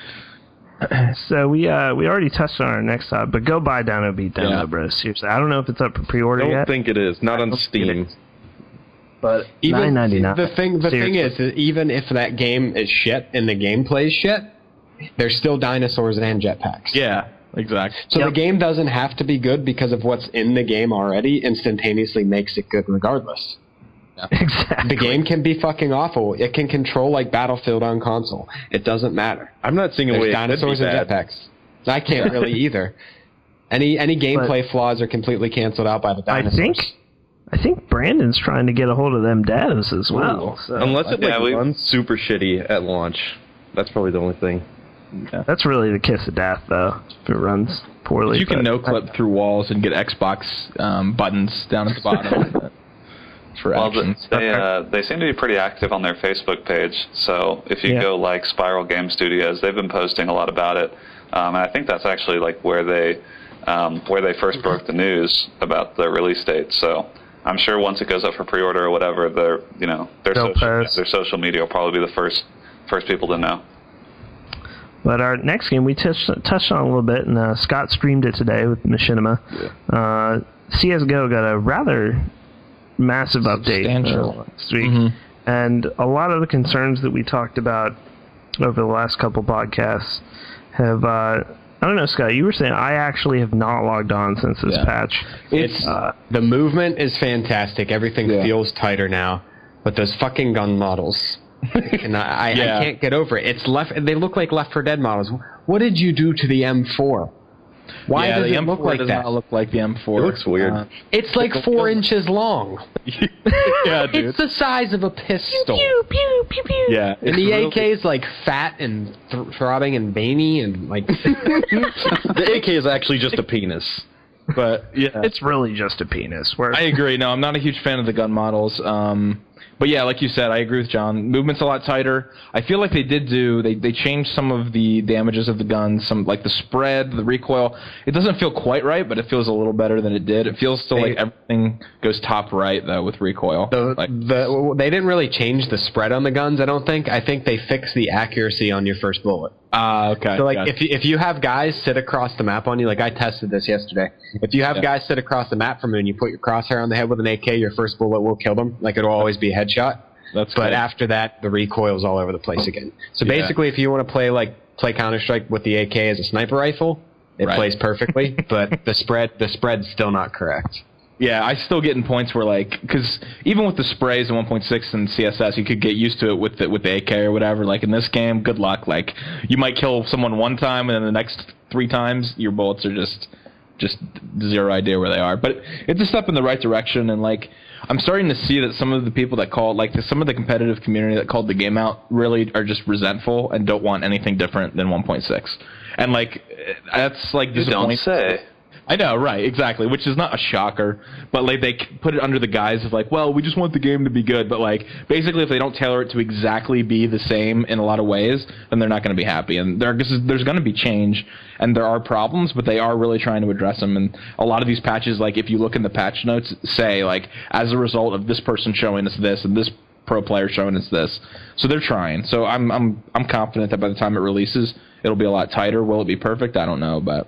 So we uh we already touched on our next topic, but go buy Dino Beatdown, Yeah. though, bro. Seriously, I don't know if it's up for pre-order I don't yet, think it is. Not on don't think Steam. it is. but Even nine ninety-nine. the thing, the thing Seriously. is, that even if that game is shit and the gameplay is shit, there's still dinosaurs and jetpacks. Yeah, exactly. So Yep. the game doesn't have to be good because of what's in the game already. Instantaneously makes it good regardless. exactly. The game can be fucking awful. It can control like Battlefield on console. It doesn't matter. I'm not seeing a There's way. dinosaurs and jetpacks. I can't really either. Any any gameplay flaws are completely canceled out by the I dinosaurs. think I think Brandon's trying to get a hold of them devs as well. So Unless it like Yeah, we- runs super shitty at launch. That's probably the only thing. that's really the kiss of death, though. If it runs poorly, You can but- no clip through walls and get Xbox um, buttons down at the bottom for Well, actions. they uh, they seem to be pretty active on their Facebook page. So if you Yeah. go like Spiral Game Studios, they've been posting a lot about it, um, and I think that's actually like where they um, where they first broke the news about the release date. So I'm sure once it goes up for pre-order or whatever, their you know their They'll social, post. their social media will probably be the first first people to know. But our next game we touched touched on a little bit, and uh, Scott streamed it today with Machinima. Uh, C S G O got a rather massive update Substantial. uh, last week, Mhm. and a lot of the concerns that we talked about over the last couple podcasts have. Uh, I don't know, Scott. You were saying I actually have not logged on since this Yeah. patch. It's Uh, the movement is fantastic. Everything Yeah. feels tighter now. But those fucking gun models, and I, I, Yeah. I can't get over it. It's left. They look like Left four Dead models. What did you do to the M four? Why yeah, does the it M look four like does that? not look like the M four. It looks weird. Uh, It's like four inches long. yeah, dude. It's the size of a pistol. yeah, And it's the really- A K is like fat and th- throbbing and veiny and like. The A K is actually just a penis. But yeah, It's really just a penis. Where I agree. No, I'm not a huge fan of the gun models. Um, but yeah, like you said, I agree with John. Movement's a lot tighter. I feel like they did do they they changed some of the damages of the guns, some like the spread, the recoil. It doesn't feel quite right, but it feels a little better than it did. It feels still like everything goes top right though with recoil. The, Like, the, they didn't really change the spread on the guns, I don't think. I think they fixed the accuracy on your first bullet. ah, okay. So, like, gotcha. if you, if you have guys sit across the map on you, like I tested this yesterday. If you have Yeah. guys sit across the map from you and you put your crosshair on the head with an A K, your first bullet will kill them. Like, it'll always be a headshot. That's But good. after that, the recoil's all over the place again. So Yeah. basically, if you want to play like play Counter Strike with the A K as a sniper rifle, it Right. plays perfectly. But the spread the spread's still not correct. Yeah, I still get in points where like, because even with the sprays in one point six and C S S, you could get used to it with the, with the A K or whatever. Like in this game, good luck. Like you might kill someone one time, and then the next three times your bullets are just just zero idea where they are. But it's a step in the right direction, and like I'm starting to see that some of the people that call like the, some of the competitive community that called the game out really are just resentful and don't want anything different than one point six. And like that's like You don't disappointing. say. I know, right, exactly, which is not a shocker, but like they c- put it under the guise of like, well, we just want the game to be good, but like basically if they don't tailor it to exactly be the same in a lot of ways, then they're not going to be happy, and there, there's going to be change, and there are problems, but they are really trying to address them, and a lot of these patches, like if you look in the patch notes, say like, as a result of this person showing us this, and this pro player showing us this, so they're trying, so I'm, I'm, I'm confident that by the time it releases, it'll be a lot tighter. Will it be perfect? I don't know, but...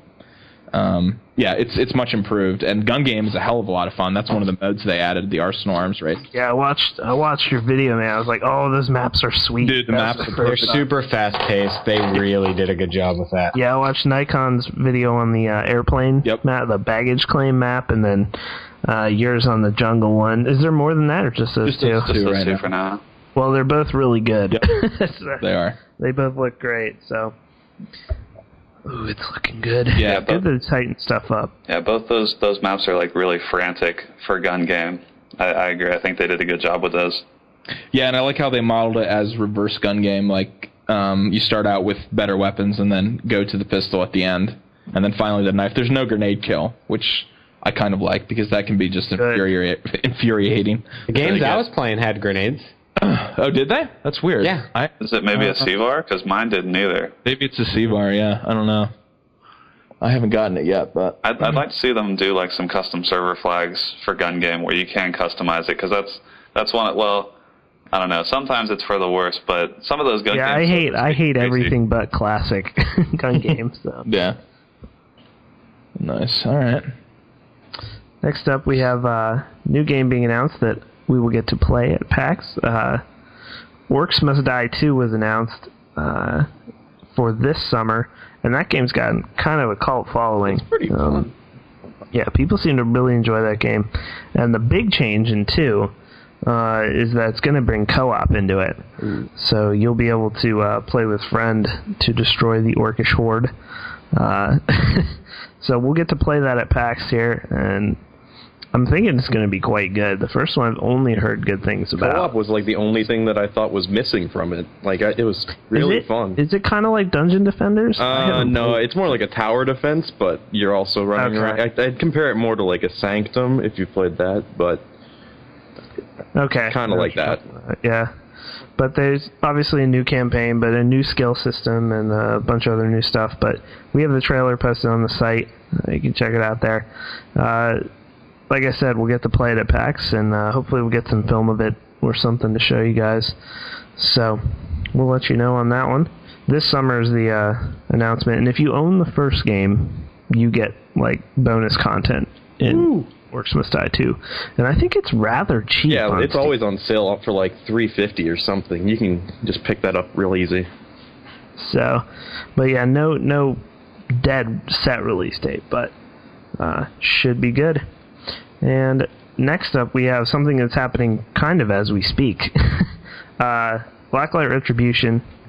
Um, yeah, it's it's much improved, and gun game is a hell of a lot of fun. That's one of the modes they added, the Arsenal Arms race. yeah, I watched I watched your video, man. I was like, oh, those maps are sweet. Dude, the That's maps are the They're first time. super fast paced. They really did a good job with that. Yeah, I watched Nikon's video on the uh, airplane Yep. map, the baggage claim map, and then uh, yours on the jungle one. Is there more than that, or just those Just two? those Just two those right two now. for now. Well, they're both really good. Yep. So, They are. they both look great. So, ooh, it's looking good. Yeah, good to tighten stuff up. Yeah, both those those maps are like really frantic for gun game. I, I agree. I think they did a good job with those. Yeah, and I like how they modeled it as reverse gun game. Like um, you start out with better weapons and then go to the pistol at the end, and then finally the knife. There's no grenade kill, which I kind of like because that can be just infuriate, infuriating. The games But I guess- was playing had grenades. Oh, did they? That's weird. Yeah. I, Is it maybe a Uh, C V A R? Because mine didn't either. maybe it's a C-bar, yeah. I don't know. I haven't gotten it yet, but... I'd, I'd like to see them do like some custom server flags for gun game where you can customize it, because that's that's one. Well, I don't know. Sometimes it's for the worst, but some of those gun Yeah, games. I hate I hate crazy. everything but classic gun games. So. Yeah. Nice. All right. Next up, we have a new game being announced that we will get to play at PAX. Uh, Orcs Must Die two was announced uh, for this summer, and that game's gotten kind of a cult following. It's pretty fun. Yeah, people seem to really enjoy that game. And the big change in two uh, is that it's going to bring co-op into it. So you'll be able to uh, play with friend to destroy the Orcish horde. Uh, so we'll get to play that at PAX here, and I'm thinking it's going to be quite good. The first one I've only heard good things about. Co-op was like the only thing that I thought was missing from it. Like I, it was really is it, fun. Is it kind of like Dungeon Defenders? I Uh, haven't no, played- it's more like a tower defense, but you're also running Okay. around. I, I'd compare it more to like a Sanctum if you played that, but Okay. kinda like that. Yeah. But there's obviously a new campaign, but a new skill system and a bunch of other new stuff. But we have the trailer posted on the site. Uh, you can check it out there. Uh, like I said, we'll get to play it at PAX, and uh, hopefully we'll get some film of it or something to show you guys. So we'll let you know on that one. This summer is the uh, announcement, and if you own the first game, you get like bonus content in Orcs Must Die two, and I think it's rather cheap. yeah, on it's Steam. always on sale up for like three fifty or something. You can just pick that up real easy. So, but yeah, no no dead set release date, but uh, should be good. And next up, we have something that's happening kind of as we speak. uh, Blacklight Retribution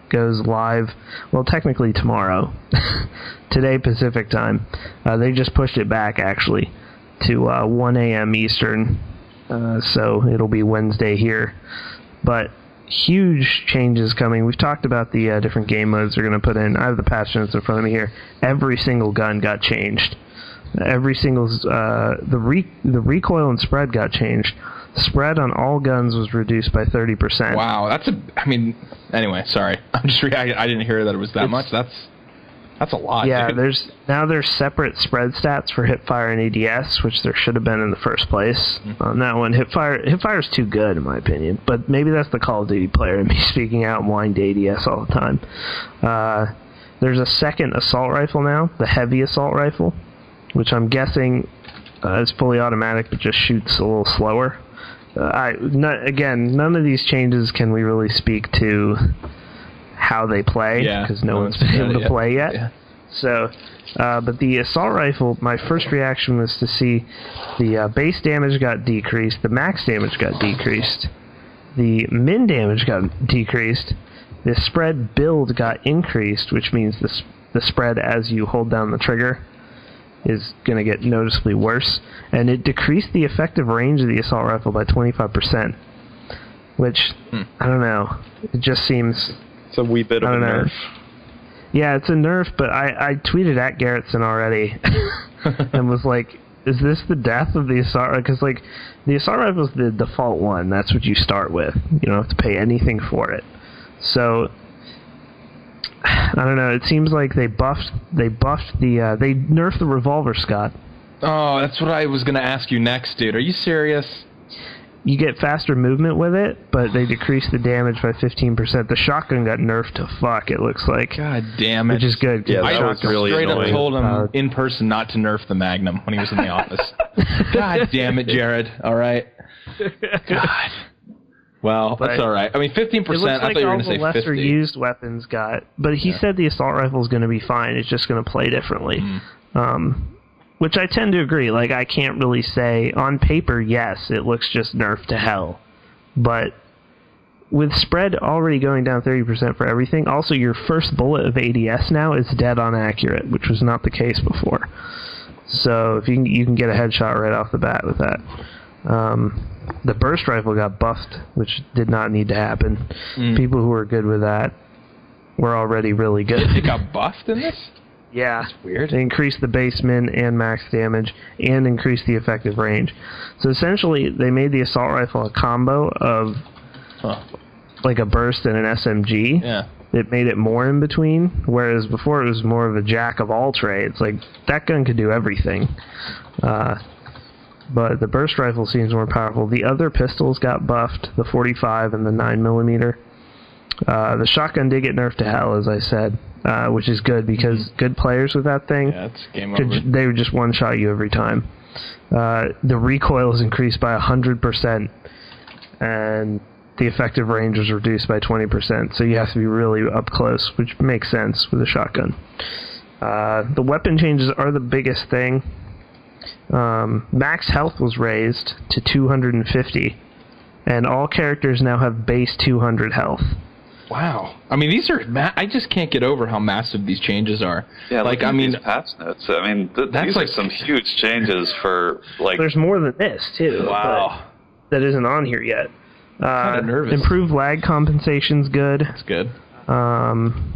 goes live, well, technically tomorrow, today Pacific time. Uh, they just pushed it back, actually, to uh, one a.m. Eastern, uh, so it'll be Wednesday here. But huge changes coming. We've talked about the uh, different game modes they're going to put in. I have the patch notes in front of me here. Every single gun got changed. Every single uh, the re- the recoil and spread got changed. Spread on all guns was reduced by thirty percent. Wow, that's a. I mean, anyway, sorry. I'm just. Re- I, I didn't hear that it was that It's, much. That's that's a lot. Yeah, dude. there's now there's separate spread stats for hipfire and A D S, which there should have been in the first place. Mm-hmm. On that one, hipfire hipfire's too good in my opinion, but maybe that's the Call of Duty player and me speaking out and whining to A D S all the time. Uh, there's a second assault rifle now, the heavy assault rifle, which I'm guessing uh, is fully automatic but just shoots a little slower. Uh, I not, again, none of these changes can we really speak to how they play because yeah, no, no one's been able to yet. play yet. Yeah. So, uh, but the assault rifle, my first reaction was to see the uh, base damage got decreased, the max damage got decreased, the min damage got decreased, the spread build got increased, which means the the spread as you hold down the trigger is going to get noticeably worse, and it decreased the effective range of the assault rifle by twenty-five percent, which, hmm. I don't know, it just seems... It's a wee bit of a know. nerf. Yeah, it's a nerf, but I, I tweeted at Garrettson already and was like, is this the death of the assault rifle? Because, like, the assault rifle is the default one. That's what you start with. You don't have to pay anything for it. So... I don't know. It seems like they buffed. They buffed the. Uh, they nerfed the revolver, Scott. Oh, that's what I was gonna ask you next, dude. Are you serious? You get faster movement with it, but they decreased the damage by fifteen percent. The shotgun got nerfed to fuck. It looks like. God damn it! Which is good. Yeah, that I was really straight annoying. up told him Uh, in person not to nerf the Magnum when he was in the office. God damn it, Jared! All right. God. Well, But that's all right. I mean, fifteen It percent. looks I like thought you were all going the to say lesser fifty. used weapons got, but he Yeah. said the assault rifle is going to be fine. It's just going to play differently, Mm. um, which I tend to agree. Like I can't really say on paper. Yes, it looks just nerfed to hell, but with spread already going down thirty percent for everything, also your first bullet of A D S now is dead on accurate, which was not the case before. So if you can, you can get a headshot right off the bat with that. Um, the burst rifle got buffed, which did not need to happen. Mm. People who were good with that were already really good. It got buffed in this? Yeah. That's weird. They increased the base min and max damage and increased the effective range. So essentially, they made the assault rifle a combo of Huh. like a burst and an S M G. Yeah. It made it more in between, whereas before it was more of a jack of all trades. Like, that gun could do everything. Uh, but the burst rifle seems more powerful. The other pistols got buffed, the forty-five and the nine millimeter. Uh, the shotgun did get nerfed to hell, as I said, uh, which is good because mm-hmm. good players with that thing, yeah, it's game could, over. they would just one-shot you every time. Uh, the recoil is increased by one hundred percent, and the effective range was reduced by twenty percent, so you have to be really up close, which makes sense with a shotgun. Uh, the weapon changes are the biggest thing. Um, max health was raised to two hundred fifty, and all characters now have base two hundred health. Wow. I mean, these are. Ma- I just can't get over how massive these changes are. Yeah, like looking I at mean, these patch notes. I mean, th- that's these like are some huge changes for like. There's more than this too. Wow. That isn't on here yet. Uh, Kinda nervous. Improved lag compensation's good. That's good. Um,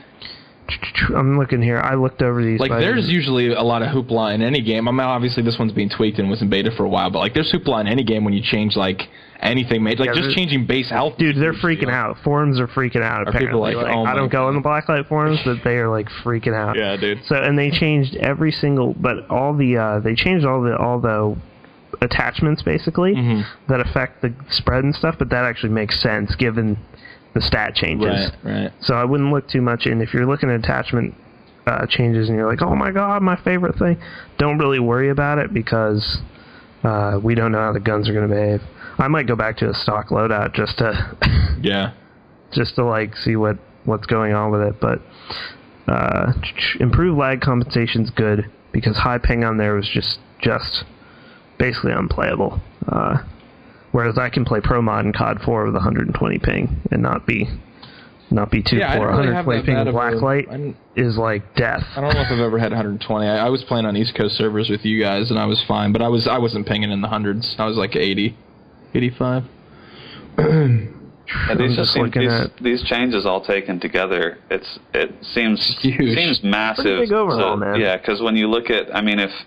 I'm looking here. I looked over these. Like, there's usually a lot of hoopla in any game. I mean, obviously this one's being tweaked and was in beta for a while, but like, there's hoopla in any game when you change like anything. Made like Yeah, just changing base health. Dude, they're is freaking huge. out. Forums are freaking out. Are Apparently. people like, oh I my don't go in the God. Blacklight forums, but they are like freaking out. Yeah, dude. So, and they changed every single, but all the uh, they changed all the all the attachments basically Mhm. that affect the spread and stuff. But that actually makes sense given the stat changes. Right, right. So I wouldn't look too much in. If you're looking at attachment uh, changes and you're like, oh my god, my favorite thing, don't really worry about it because uh, we don't know how the guns are going to behave. I might go back to a stock loadout just to Yeah. just to like see what what's going on with it. But uh, improved lag compensation's good because high ping on there was just just basically unplayable. Uh, whereas I can play Pro Mod in C O D four with one hundred twenty ping and not be not be too Yeah, I poor. don't really have one hundred twenty that ping bad of a- blacklight I'm- is like death. I don't know if I've ever had one hundred twenty. I, I was playing on East Coast servers with you guys, and I was fine, but I was I wasn't pinging in the hundreds. I was like eighty, eighty-five. Yeah, these I'm just just seem, looking these, at- these changes all taken together, it's it seems Huge. seems massive. Pretty big overhaul, to- man. Yeah, because when you look at, I mean, if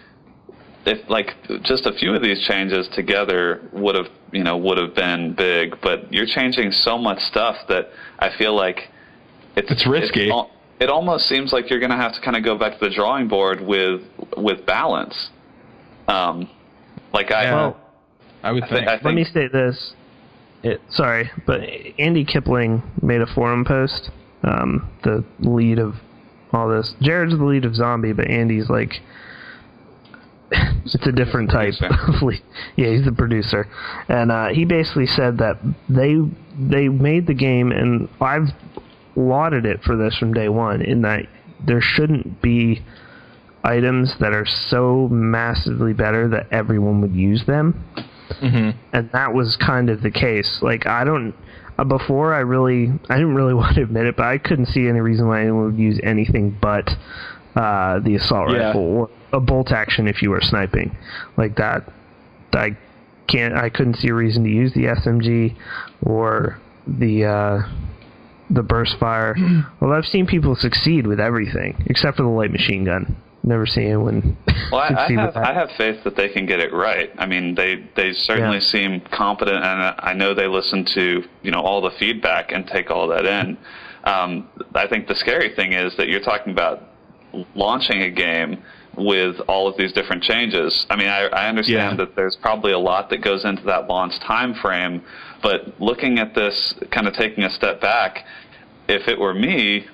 if like just a few of these changes together would have you know would have been big, but you're changing so much stuff that I feel like it's It's risky. It, it almost seems like you're going to have to kind of go back to the drawing board with with balance. Um, like I, Well, I would I, thi- think. I Let think me state this. It, sorry, but Andy Kipling made a forum post. Um, the lead of all this. Jared's the lead of Zombie, but Andy's like, it's a different type of lead. Yeah, he's the producer, and uh, he basically said that they they made the game, and I've lauded it for this from day one. In that there shouldn't be items that are so massively better that everyone would use them. Mm-hmm. And that was kind of the case. Like, I don't... Uh, before, I really... I didn't really want to admit it, but I couldn't see any reason why anyone would use anything but uh, the assault Yeah. rifle or a bolt action if you were sniping. Like, that... I can't... I couldn't see a reason to use the S M G or the... Uh, the burst fire. Well, I've seen people succeed with everything, except for the light machine gun. Never seen anyone Well, I, I succeed have with that. I have faith that they can get it right. I mean, they they certainly Yeah. seem competent, and I know they listen to you know all the feedback and take all that in. Um, I think the scary thing is that you're talking about launching a game with all of these different changes. I mean, I, I understand Yeah. that there's probably a lot that goes into that launch time frame, but looking at this, kind of taking a step back, if it were me,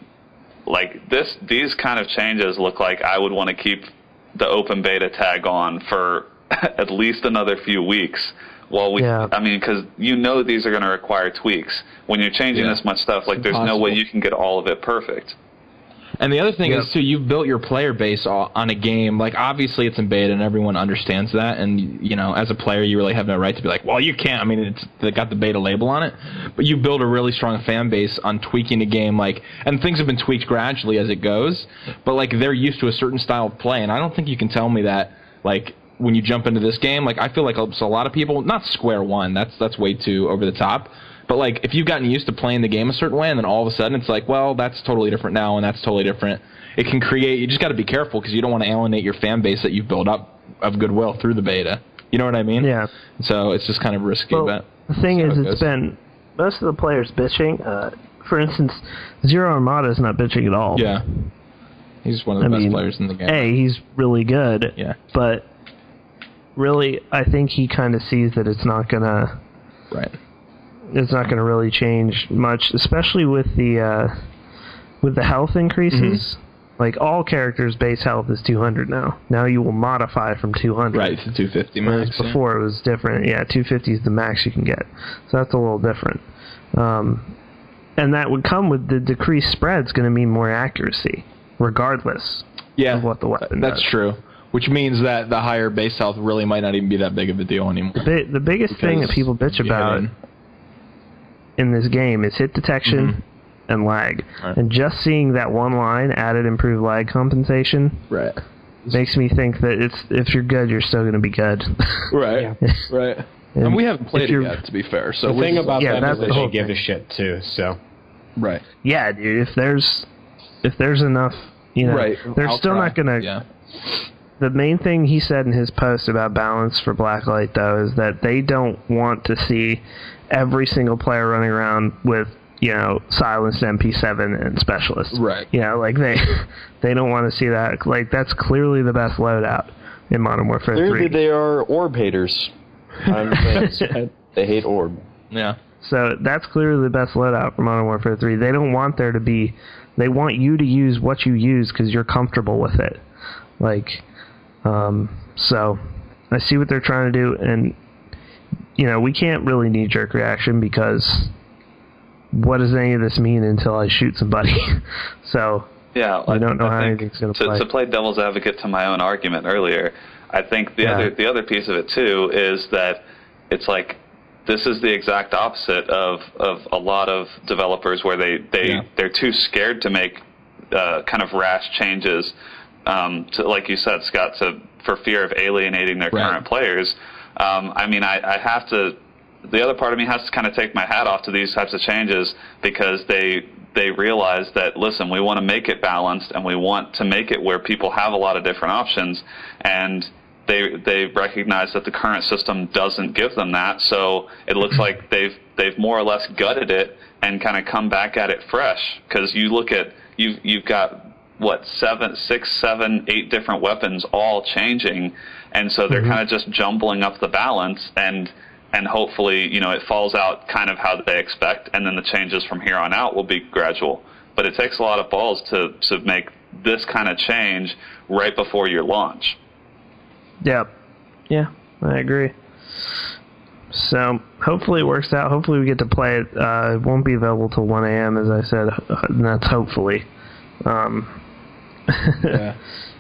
like this, these kind of changes look like I would want to keep the open beta tag on for at least another few weeks while we, Yeah. I mean, because you know these are going to require tweaks. When you're changing Yeah. this much stuff, like there's no Impossible. way you can get all of it perfect. And the other thing Yep. is, too, you've built your player base all- on a game. Like, obviously, it's in beta, and everyone understands that. And, you know, as a player, you really have no right to be like, well, you can't. I mean, it's they got the beta label on it. But you build a really strong fan base on tweaking a game. Like, and things have been tweaked gradually as it goes. But, like, they're used to a certain style of play. And I don't think you can tell me that, like, when you jump into this game, like, I feel like a, so a lot of people, not square one, that's that's way too over the top. But, like, if you've gotten used to playing the game a certain way, and then all of a sudden it's like, well, that's totally different now, and that's totally different. It can create, you just got to be careful because you don't want to alienate your fan base that you've built up of goodwill through the beta. You know what I mean? Yeah. So it's just kind of risky. Well, but the thing that's is, how it it's goes. been most of the players bitching. Uh, for instance, Zero Armada is not bitching at all. Yeah. He's one of the I best mean, players in the game. A, he's really good. Yeah. But really, I think he kind of sees that it's not gonna, Right. it's not gonna really change much, especially with the uh, with the health increases. Mm-hmm. Like, all characters' base health is two hundred now. Now you will modify from two hundred. Right, to two fifty Whereas max. yeah. before it was different. Yeah, two fifty is the max you can get. So that's a little different. Um, and that would come with the decreased spread. It's going to mean more accuracy, regardless Yeah, of what the weapon that's does. true. Which means that the higher base health really might not even be that big of a deal anymore. The, bi- the biggest thing that Because people bitch you get about in. in this game is hit detection Mhm. and lag. Right. And just seeing that one line, added improved lag compensation, Right. makes me think that it's if you're good, you're still going to be good. Right. Right. And And we haven't if played it you're- yet, to be fair. So The we're thing just- about Yeah, them that's is the that whole they give thing. a shit too. So right. Yeah, dude. If there's if there's enough, you know, Right. they're I'll still try. not gonna. Yeah. The main thing he said in his post about balance for Blacklight, though, is that they don't want to see every single player running around with, you know, silenced M P seven and specialist. Right. You know, like they they don't want to see that. Like, that's clearly the best loadout in Modern Warfare Clearly, three. they are orb haters. I'm saying they hate orb. Yeah. So that's clearly the best loadout for Modern Warfare three. They don't want there to be... They want you to use what you use because you're comfortable with it. Like, um, so I see what they're trying to do, and, you know, we can't really knee-jerk reaction because what does any of this mean until I shoot somebody? So Yeah, I don't know how think anything's gonna to, play. To play devil's advocate to my own argument earlier, I think the Yeah. other the other piece of it too is that it's like this is the exact opposite of, of a lot of developers where they, they, Yeah. they're too scared to make uh, kind of rash changes, um, to, like you said, Scott, to, for fear of alienating their Right. current players. Um, I mean, I, I have to, the other part of me has to kind of take my hat off to these types of changes because they they realize that, listen, we want to make it balanced and we want to make it where people have a lot of different options, and they they recognize that the current system doesn't give them that. So it looks like they've they've more or less gutted it and kind of come back at it fresh. Because you look at you've you've got what seven, six, seven, eight different weapons all changing, and so they're mm-hmm. kind of just jumbling up the balance and. And hopefully, you know, it falls out kind of how they expect, and then the changes from here on out will be gradual. But it takes a lot of balls to, to make this kind of change right before your launch. Yeah. Yeah, I agree. So hopefully it works out. Hopefully we get to play it. Uh, it won't be available till one a.m., as I said, and that's hopefully. Um, yeah.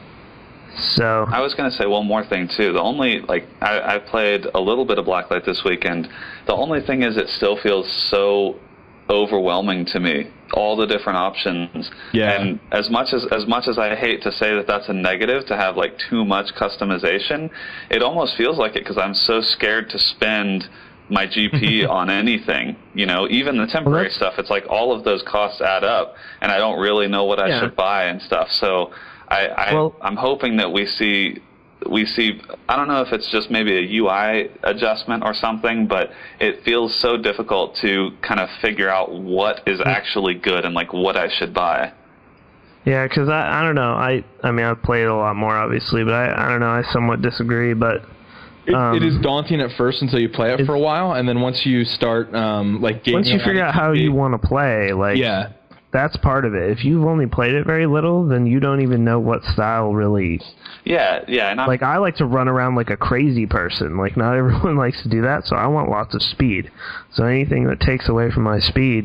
So I was going to say one more thing too. The only like I, I played a little bit of Blacklight this weekend. The only thing is, it still feels so overwhelming to me. All the different options. Yeah. And as much as as much as I hate to say that that's a negative to have like too much customization, it almost feels like it because I'm so scared to spend my G P on anything. You know, even the temporary well, stuff. It's like all of those costs add up, and I don't really know what I yeah. should buy and stuff. So. I, I, well, I'm hoping that we see, we see. I don't know if it's just maybe a U I adjustment or something, but it feels so difficult to kind of figure out what is actually good and like what I should buy. Yeah, because I, I don't know. I I mean, I've played a lot more, obviously, but I, I don't know. I somewhat disagree, but. Um, it, it is daunting at first until you play it for a while, and then once you start, um, like, once you figure out how you want to play, like, yeah. that's part of it. If you've only played it very little, then you don't even know what style really. Yeah, yeah. And I'm, like, I like to run around like a crazy person. Like, not everyone likes to do that, so I want lots of speed. So anything that takes away from my speed,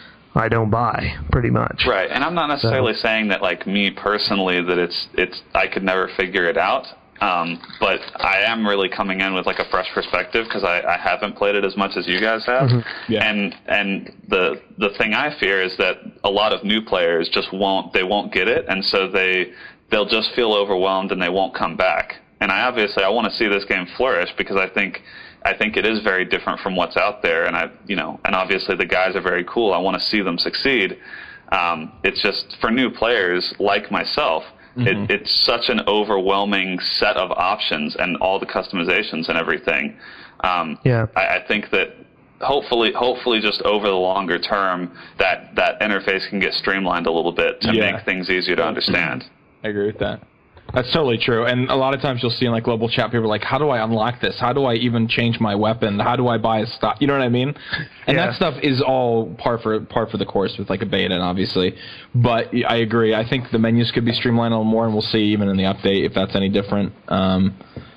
I don't buy, pretty much. Right, and I'm not necessarily so. saying that, like, me personally, that it's it's I could never figure it out. Um, but I am really coming in with like a fresh perspective because I, I haven't played it as much as you guys have, mm-hmm. yeah. and and the the thing I fear is that a lot of new players just won't they won't get it, and so they they'll just feel overwhelmed and they won't come back. And I obviously I want to see this game flourish because I think I think it is very different from what's out there, and I you know and obviously the guys are very cool. I want to see them succeed. Um, it's just for new players like myself. Mm-hmm. It, it's such an overwhelming set of options and all the customizations and everything. Um, yeah. I, I think that hopefully, hopefully, just over the longer term, that that interface can get streamlined a little bit to yeah. make things easier to understand. I agree with that. That's totally true. And a lot of times you'll see in like global chat people are like, how do I unlock this? How do I even change my weapon? How do I buy a stock? You know what I mean? And yeah. that stuff is all par for par for the course with like a beta, and obviously. But I agree. I think the menus could be streamlined a little more, and we'll see even in the update if that's any different. Um,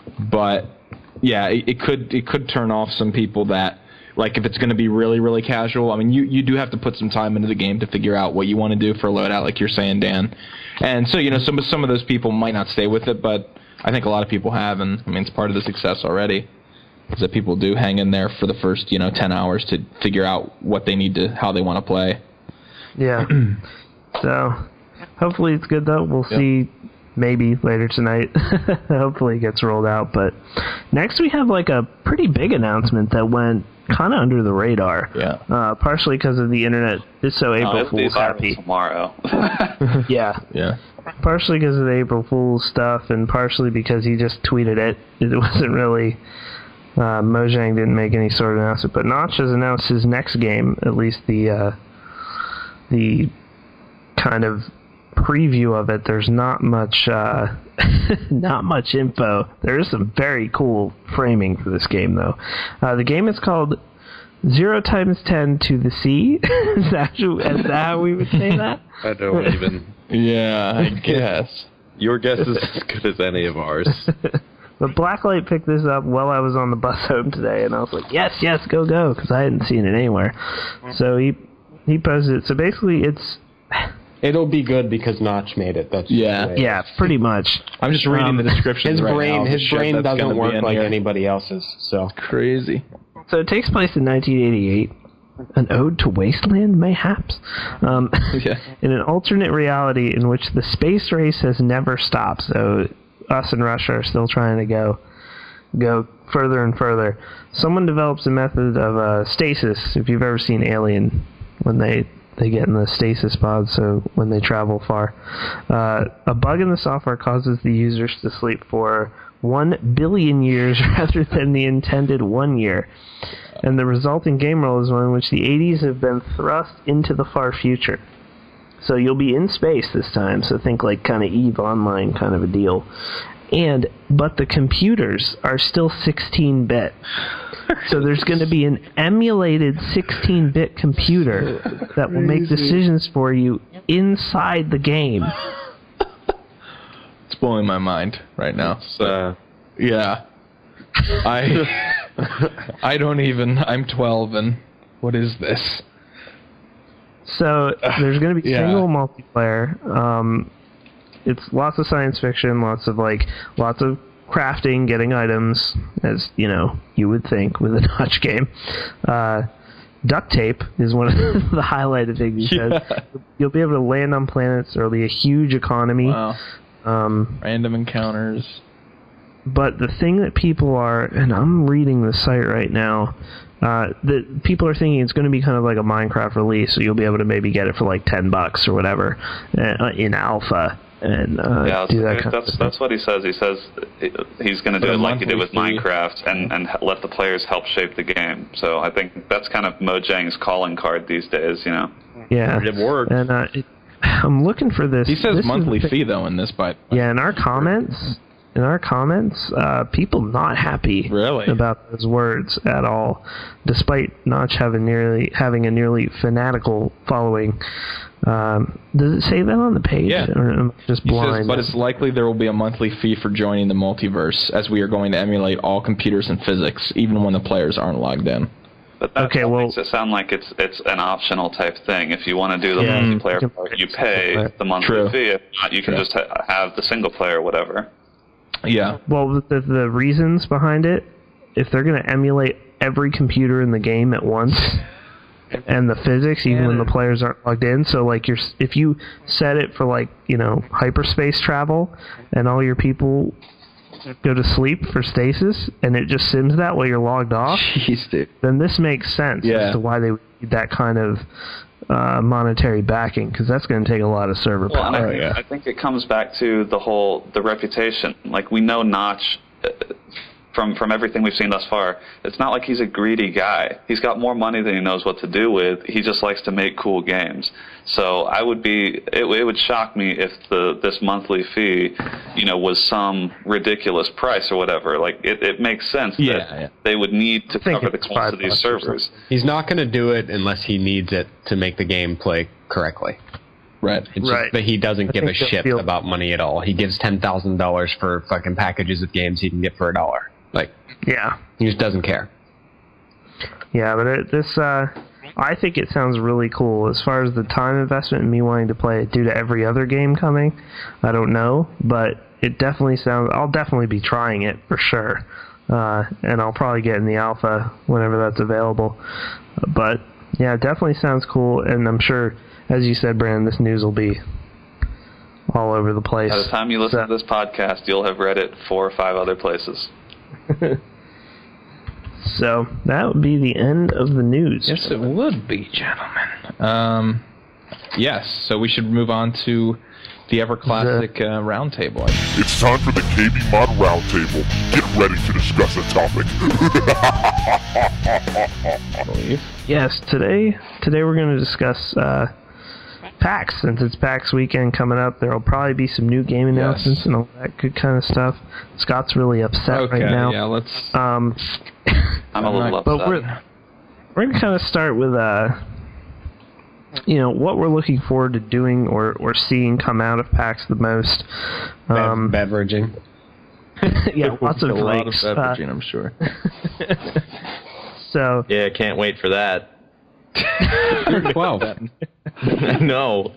but yeah, it, it could it could turn off some people that. Like, if it's going to be really, really casual, I mean, you, you do have to put some time into the game to figure out what you want to do for a loadout, like you're saying, Dan. And so, you know, some, some of those people might not stay with it, but I think a lot of people have, and, I mean, it's part of the success already, is that people do hang in there for the first, you know, ten hours to figure out what they need to, how they want to play. Yeah. So, hopefully it's good, though. We'll yep. see maybe later tonight. Hopefully it gets rolled out. But next we have, like, a pretty big announcement that went kind of under the radar. Yeah. Uh, partially because of the internet is so April oh, Fool's happy. Tomorrow. yeah. Yeah. Partially because of the April Fool's stuff, and partially because he just tweeted it. It wasn't really... Uh, Mojang didn't make any sort of announcement, but Notch has announced his next game, at least the uh, the kind of preview of it. There's not much uh, not much info. There is some very cool framing for this game, though. Uh, the game is called Zero Times Ten to the C. is, that, is that how we would say that? I don't even. Yeah, I guess. Your guess is as good as any of ours. But Blacklight picked this up while I was on the bus home today, and I was like, yes, yes, go, go, because I hadn't seen it anywhere. So he he posted it. So basically, it's... It'll be good because Notch made it. That's yeah, yeah, pretty much. I'm just reading um, the description. His right brain, now, his brain doesn't work like here. anybody else's. So crazy. So it takes place in nineteen eighty-eight. An ode to wasteland, mayhaps? Um, Yeah. In an alternate reality in which the space race has never stopped, so us and Russia are still trying to go go further and further. Someone develops a method of uh, stasis, if you've ever seen Alien, when they, they get in the stasis pod, so when they travel far. Uh, a bug in the software causes the users to sleep for one billion years rather than the intended one year. And the resulting game world is one in which the eighties have been thrust into the far future. So you'll be in space this time, so think like kind of EVE Online kind of a deal. And, but the computers are still sixteen bit. So there's going to be an emulated sixteen bit computer that will make decisions for you inside the game. It's blowing my mind right now. Uh, Yeah. I I don't even. I'm twelve, and what is this? So there's going to be Yeah. single multiplayer. Um, it's lots of science fiction, lots of like, lots of crafting, getting items, as you know, you would think with a Notch game. Uh, duct tape is one of the highlighted things. He Yeah. says you'll be able to land on planets. There'll be a huge economy. Wow. Um, Random encounters. But the thing that people are, and I'm reading the site right now, uh, that people are thinking it's going to be kind of like a Minecraft release, so you'll be able to maybe get it for like ten bucks or whatever uh, in alpha and uh, Yeah, do that that's kind that's, of that's what he says. He says he's going to But do a it like he did monthly with fee. Minecraft and and let the players help shape the game. So I think that's kind of Mojang's calling card these days. You know. Yeah, It works. and uh, it, I'm looking for this. He says this is monthly the thing- fee though in this, but Yeah, in our comments, in our comments, uh, people not happy Really? about those words at all, despite Notch having nearly having a nearly fanatical following. Um, does it say that on the page? Yeah. Or am I just he blind? says, but it's likely there will be a monthly fee for joining the multiverse, as we are going to emulate all computers and physics, even when the players aren't logged in. But that, Okay, that well- makes it sound like it's it's an optional type thing. If you want to do the Yeah, multiplayer you can- part, you pay the monthly True. fee. If not, you can True. just ha- have the single player, whatever. Yeah. Well, the, the reasons behind it, if they're going to emulate every computer in the game at once, and the physics, even when the players aren't logged in, so like you're, if you set it for like, you know, hyperspace travel, and all your people go to sleep for stasis, and it just sims that while you're logged off, Jeez, dude. then this makes sense Yeah. as to why they would need that kind of uh, monetary backing, because that's going to take a lot of server Well, and power. I think, yeah. I think it comes back to the whole the reputation. Like we know Notch uh, from from everything we've seen thus far. It's not like he's a greedy guy. He's got more money than he knows what to do with. He just likes to make cool games. So I would be it, it would shock me if the this monthly fee, you know, was some ridiculous price or whatever. Like it, it makes sense Yeah, that yeah. they would need to I think cover the it's cost five of these bucks or servers. He's not going to do it unless he needs it to make the game play correctly. Right. It's Right. just that he doesn't I give a think they'll shit feel- about money at all. He gives ten thousand dollars for fucking packages of games he can get for a dollar. Like, Yeah. he just doesn't care. Yeah, but it, this, uh, I think it sounds really cool. As far as the time investment and me wanting to play it due to every other game coming, I don't know, but it definitely sounds, I'll definitely be trying it for sure. Uh, and I'll probably get in the alpha whenever that's available. But, yeah, it definitely sounds cool, and I'm sure, as you said, Brandon, this news will be all over the place. By the time you listen So- to this podcast, you'll have read it four or five other places. So, that would be the end of the news. Yes, it would be, gentlemen. Um, yes, so we should move on to the ever classic uh, roundtable. It's time for the K B Mod Roundtable. Get ready to discuss a topic. I believe. Yes, today today we're going to discuss uh, PAX. Since it's PAX weekend coming up, there will probably be some new game announcements Yes. and all that good kind of stuff. Scott's really upset Okay, right now. yeah, let's. Um, I'm a I'm little not- upset. but we're we're going to kind of start with uh, you know, what we're looking forward to doing or, or seeing come out of PAX the most. Bev- Um, beveraging. yeah, lots of a lot of drinks. uh, beveraging, I'm sure. so Yeah, can't wait for that. You're twelve. No.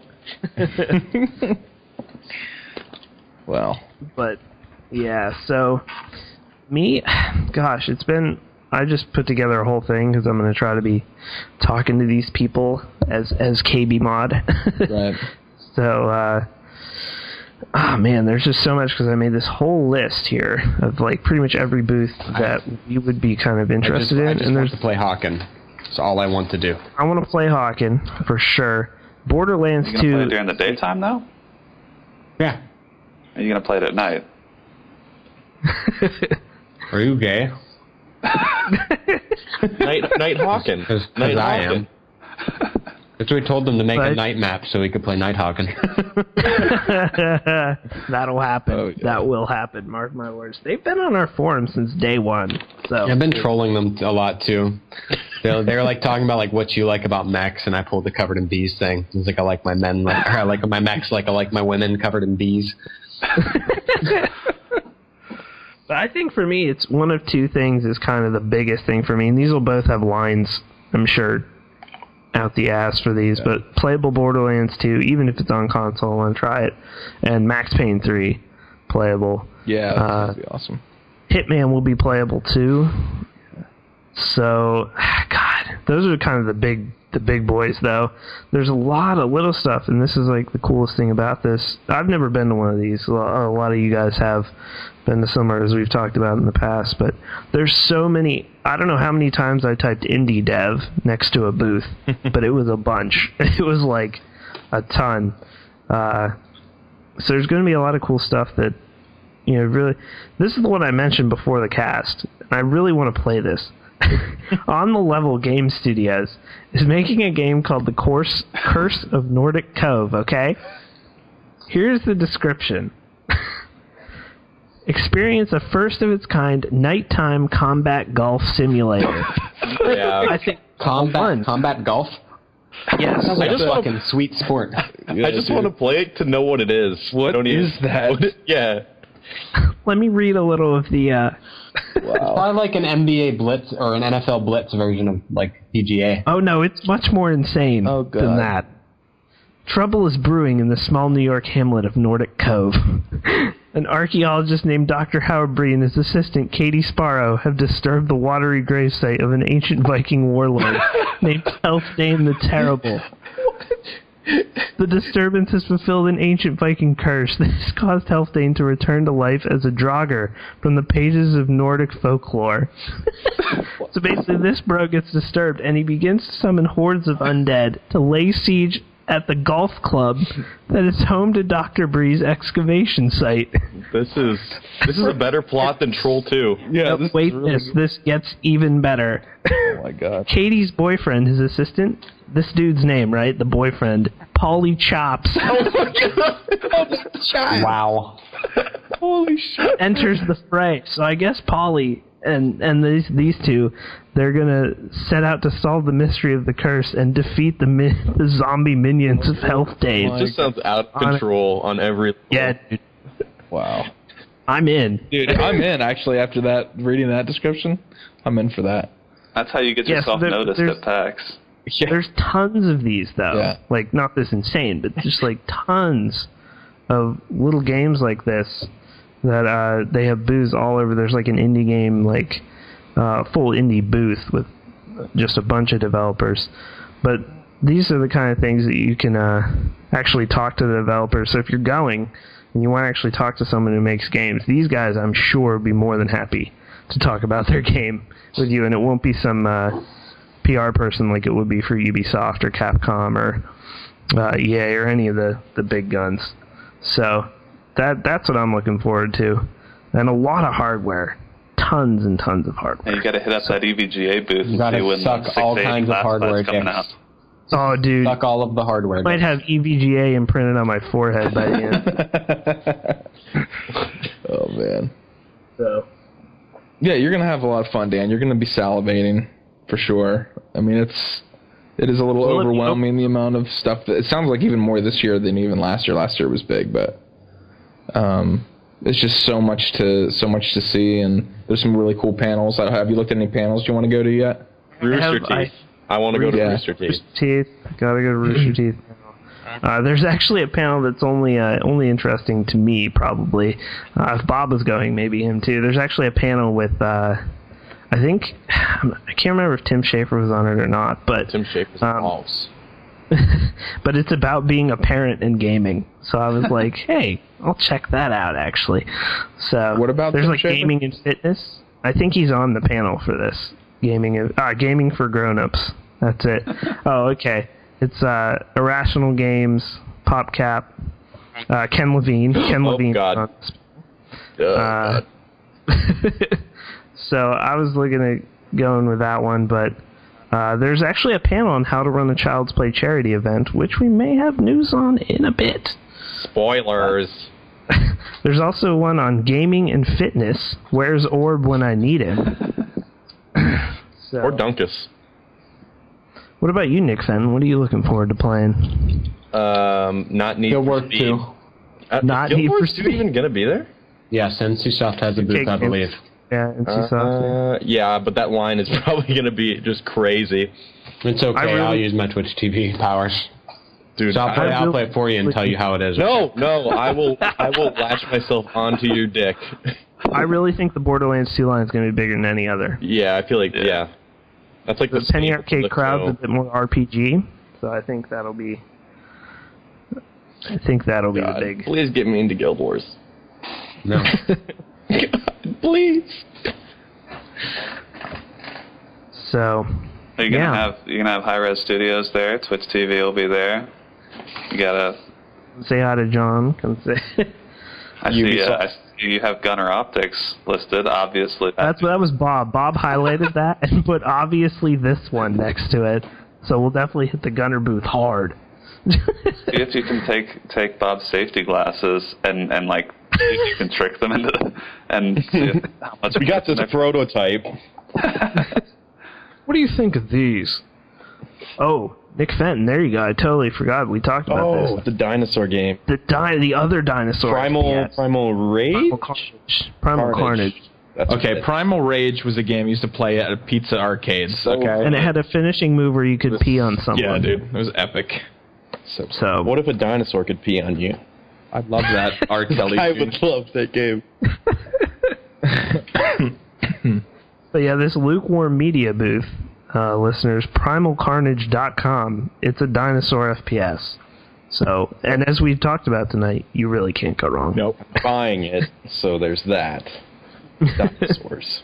Well, But yeah, so me, gosh, it's been. I just put together a whole thing because I'm going to try to be talking to these people as as K B Mod. Right. So, uh, oh man, there's just so much because I made this whole list here of like pretty much every booth that you would be kind of interested I just, in. I just and want there's to play Hawken. That's all I want to do. I want to play Hawken for sure. Borderlands You gonna play two. it during the daytime now? Yeah. Are you gonna play it at night? Are you gay? Night Night Hawken. Because Night I Hawken. am. That's why we told them to make Right. a night map so we could play Night Hawken. That'll happen. Oh, yeah. That will happen. Mark my words. They've been on our forum since day one. So I've been trolling them a lot too. They they were like talking about like what you like about mechs, and I pulled the covered in bees thing. It's like I like my men, like or I like my mechs, like I like my women covered in bees. But I think for me, it's one of two things is kind of the biggest thing for me, and these will both have lines, I'm sure, out the ass for these, yeah. But playable Borderlands two, even if it's on console, I want to try it, and Max Payne three, playable. Yeah, that's uh, gonna be awesome. Hitman will be playable too. So, God, those are kind of the big the big boys, though. There's a lot of little stuff, and this is like the coolest thing about this. I've never been to one of these. A lot of you guys have been to similar, as we've talked about in the past, but there's so many. I don't know how many times I typed indie dev next to a booth, but it was a bunch. It was like a ton. Uh, so there's going to be a lot of cool stuff that, you know, really. This is the one I mentioned before the cast, and I really want to play this. On the Level Game Studios is making a game called The Course, Curse of Nordic Cove, okay? Here's the description. Experience a first-of-its-kind nighttime combat golf simulator. Yeah. I think combat fun. combat golf. Yes. Sounds like I just a wanna- fucking sweet sport. I just want to play it to know what it is. What Don't is even- that? what it- yeah. Let me read a little of the... Uh, Probably like an N B A Blitz or an N F L Blitz version of like P G A. Oh no, it's much more insane Oh, God. than that. Trouble is brewing in the small New York hamlet of Nordic Cove. An archaeologist named Doctor Howard Bree and his assistant Katie Sparrow have disturbed the watery gravesite of an ancient Viking warlord named Healfdene the Terrible. The disturbance has fulfilled an ancient Viking curse that has caused Healfdene to return to life as a draugr from the pages of Nordic folklore. So basically this bro gets disturbed and he begins to summon hordes of undead to lay siege at the golf club that is home to Doctor Bree's excavation site. This is this is a better plot than Troll two. Yeah, Nope, wait, really this this gets even better. Oh my god. Katie's boyfriend, his assistant, this dude's name, right? The boyfriend, Paulie Chops. Wow. Holy shit. enters the fray. So I guess Polly and and these these two, they're gonna set out to solve the mystery of the curse and defeat the mi- the zombie minions of Healfdene. It just sounds out of control on every. Yeah, dude, Wow. I'm in. Dude, I'm in actually after that reading that description. I'm in for that. That's how you get Yes, yourself there- noticed there's- at PAX. There's tons of these though. Yeah. Like not this insane, but just like tons of little games like this that uh, they have booths all over. There's like an indie game, like uh, full indie booth with just a bunch of developers. But these are the kind of things that you can uh, actually talk to the developers. So if you're going and you want to actually talk to someone who makes games, these guys I'm sure would be more than happy to talk about their game with you, and it won't be some uh, P R person like it would be for Ubisoft or Capcom or uh, E A or any of the, the big guns. So that that's what I'm looking forward to. And a lot of hardware. Tons and tons of hardware. And you got to hit up that E V G A booth You and gotta see when suck the six all eight kinds of class hardware coming dicks. out. Oh, dude. Suck all of the hardware. I might have E V G A imprinted on my forehead by the end. Oh man. So. Yeah, you're gonna have a lot of fun, Dan. You're gonna be salivating for sure. I mean, it's it is a little Well, overwhelming the amount of stuff. That, it sounds like even more this year than even last year. Last year was big, but um, it's just so much to so much to see, and there's some really cool panels. Have you looked at any panels you want to go to yet? Rooster have- Teeth. I- I, want to go to Yeah. Rooster Teeth. Teeth. Gotta go to Rooster Teeth. Uh, there's actually a panel that's only uh, only interesting to me, probably. Uh, if Bob was going, maybe him too. There's actually a panel with uh, I think I can't remember if Tim Schafer was on it or not, but Tim Schafer's um, balls. but it's about being a parent in gaming. So I was like, hey, I'll check that out, actually. So What about there's Tim like Schafer? gaming and fitness. I think he's on the panel for this. Gaming and, uh, gaming for grown-ups. That's it. Oh, okay. It's uh, Irrational Games, PopCap, uh, Ken Levine. Ken Oh, Levine. God. On this. Oh, Uh, God. So I was looking at going with that one, but uh, there's actually a panel on how to run a Child's Play charity event, which we may have news on in a bit. Spoilers. There's also one on gaming and fitness. Where's Orb when I need him? So, Or Dunkus. what about you, Nick Fenton? What are you looking forward to playing? Um, not Need Guild for Wars Speed. two. Uh, Not Guild Need for Wars two Speed. even gonna be there? Yes, NCSoft has a booth, I believe. Yeah, and Uh, Soft. yeah, but that line is probably gonna be just crazy. It's okay, I really- I'll use my Twitch T V powers. Dude, So I'll play, I- I'll play it for you and tell you how it is. no, no, I will I will latch myself onto your dick. I really think the Borderlands two line is going to be bigger than any other. Yeah, I feel like yeah. That's like The the Penny staple of Arcade the crowd's show. a bit more R P G, so I think that'll be. I think that'll be God, the big. please get me into Guild Wars. No. God, please. So, Are you gonna Yeah. have you gonna have High Res Studios there? Twitch T V will be there. You gotta. say hi to John. Come say. I see. Uh, Ubisoft. I see you have Gunner Optics listed. Obviously, That's that was Bob. Bob highlighted that and put obviously this one next to it. So we'll definitely hit the Gunner booth hard. See if you can take take Bob's safety glasses and and like see if you can trick them into the, and see if, how much. We got this prototype. What do you think of these? Oh, Nick Fenton. There you go. I totally forgot we talked about Oh, this. the dinosaur game. The di- the other dinosaur. Primal yes. Primal Rage? Primal Carnage. Primal Carnage. That's Okay, good. Primal Rage was a game I used to play at pizza arcades. So okay. And it had a finishing move where you could pee on someone. Yeah, dude, it was epic. So, So what if a dinosaur could pee on you? I love that R. Kelly. I tune. would love that game. But yeah, this lukewarm media booth, uh, listeners, primal carnage dot com. It's a dinosaur F P S. So, and as we've talked about tonight, you really can't go wrong. Nope. Buying it, so there's that. Dinosaurs.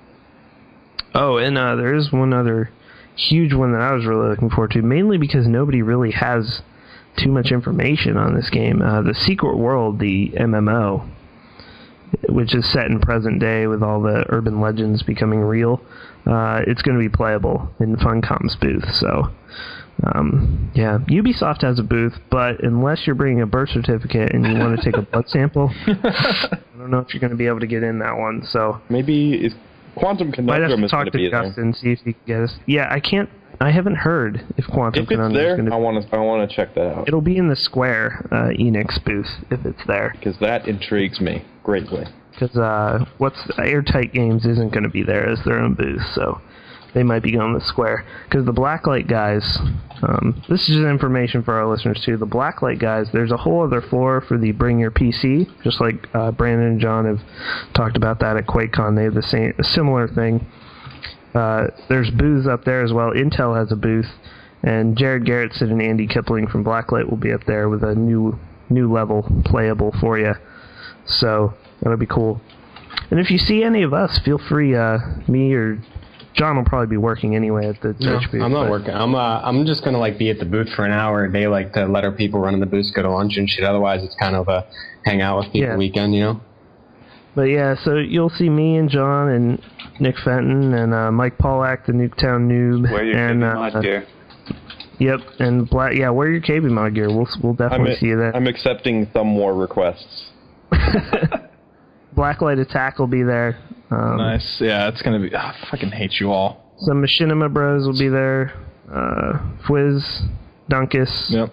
Oh, and uh, there is one other huge one that I was really looking forward to, mainly because nobody really has too much information on this game. Uh, the Secret World, the M M O, which is set in present day with all the urban legends becoming real. Uh, it's going to be playable in Funcom's booth. So, um, yeah, Ubisoft has a booth, but unless you're bringing a birth certificate and you want to take a blood sample, I don't know if you're going to be able to get in that one. So Maybe is Quantum might have Conundrum to is going talk to be to there. Justin, see if he can get us. Yeah, I can't. I haven't heard if Quantum If it's Conundrum is there, going to. I want to I want to check that out It'll be in the Square uh, Enix booth if it's there. because that intrigues me greatly. Because uh, what's Airtight Games isn't going to be there as their own booth, so they might be going to the Square. Because the Blacklight guys, um, this is just information for our listeners too. The Blacklight guys, there's a whole other floor for the Bring Your P C, just like uh, Brandon and John have talked about that at QuakeCon. They have the same, a similar thing. Uh, there's booths up there as well. Intel has a booth, and Jared Garrettson and Andy Kipling from Blacklight will be up there with a new new level playable for you. So that'll be cool. And if you see any of us, feel free. Uh, me or John will probably be working anyway at the No, Twitch booth. I'm not but- working. I'm uh, I'm just gonna like be at the booth for an hour a day, like to let our people running the booths go to lunch and shit. Otherwise, it's kind of a hang out with people Yeah. weekend, you know. But yeah, so you'll see me and John and Nick Fenton and uh, Mike Pollack, the Nuketown noob, Wear your and K B uh, mod gear. yep, and Black. Yeah, wear your K B mod gear. We'll we'll I'm, definitely see you there. I'm accepting thumb war requests. Blacklight Attack will be there. Um, Nice. Yeah, it's gonna be. ah, I fucking hate you all. Some Machinima Bros will be there. Uh, Fwiz, Dunkus. Yep.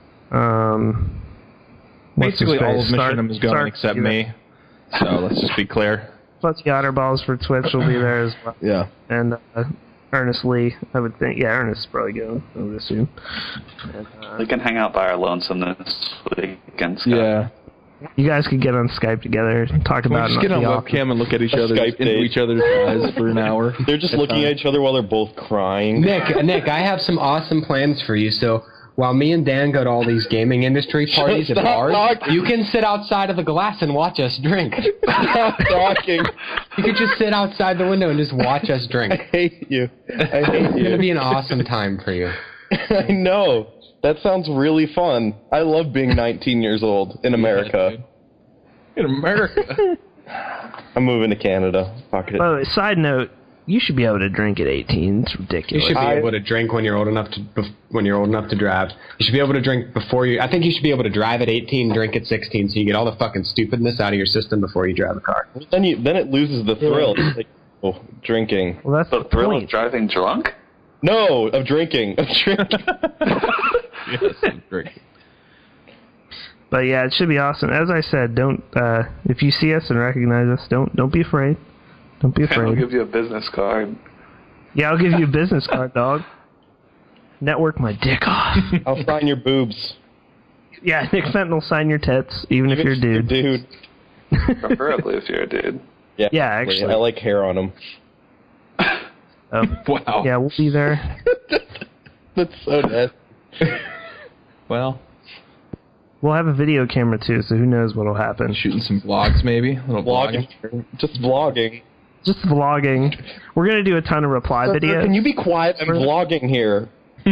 Um, what's his Basically, all of face? Star- Machinima is going Star- except me. So let's just be clear. Plus, the Otterballs for Twitch will be there as well. Yeah. And uh, Ernest Lee, I would think. Yeah, Ernest is probably going, I would assume. And, uh, We can hang out by our lonesomeness weekend. Scott. Yeah. You guys could get on Skype together and talk Can we about just it. get on the webcam and look at each A other Skype into date. each other's eyes for an hour? They're just looking at each other while they're both crying. Nick, Nick, I have some awesome plans for you. So while me and Dan go to all these gaming industry parties at Stop bars, talking. you can sit outside of the glass and watch us drink. Stop talking. You could just sit outside the window and just watch us drink. I hate you. I hate It's you. gonna be an awesome time for you. I know. That sounds really fun. I love being nineteen years old in America. In America. I'm moving to Canada. Fuck it. By the way, side note, you should be able to drink at eighteen. It's You ridiculous. should be I- able to drink when you're old enough to bef- when you're old enough to drive. You should be able to drink before you. I think you should be able to drive at eighteen, drink at sixteen, so you get all the fucking stupidness out of your system before you drive a car. Then you then it loses the thrill. It's like, oh, drinking. Well, that's The the thrill point. of driving drunk? No, of drinking. Of drinking. Yes, I'm drinking. But yeah, it should be awesome. As I said, don't uh, if you see us and recognize us, don't don't be afraid. Don't be And I'll afraid. give you a business card. Yeah, I'll give you a business card, dog. Network my dick off. I'll sign your boobs. Yeah, Nick Fenton will sign your tits, even if you're a dude. Dude. Preferably if you're a dude. Yeah, Yeah, actually. I like hair on them. Oh. Wow. Yeah, we'll be there. That's so dead. Well, We'll have a video camera too, so who knows what'll happen. shooting some vlogs maybe. A little Vlogging. vlogging. Just vlogging. Just vlogging. We're gonna do a ton of reply Sir, videos. Can you be quiet? I'm vlogging here.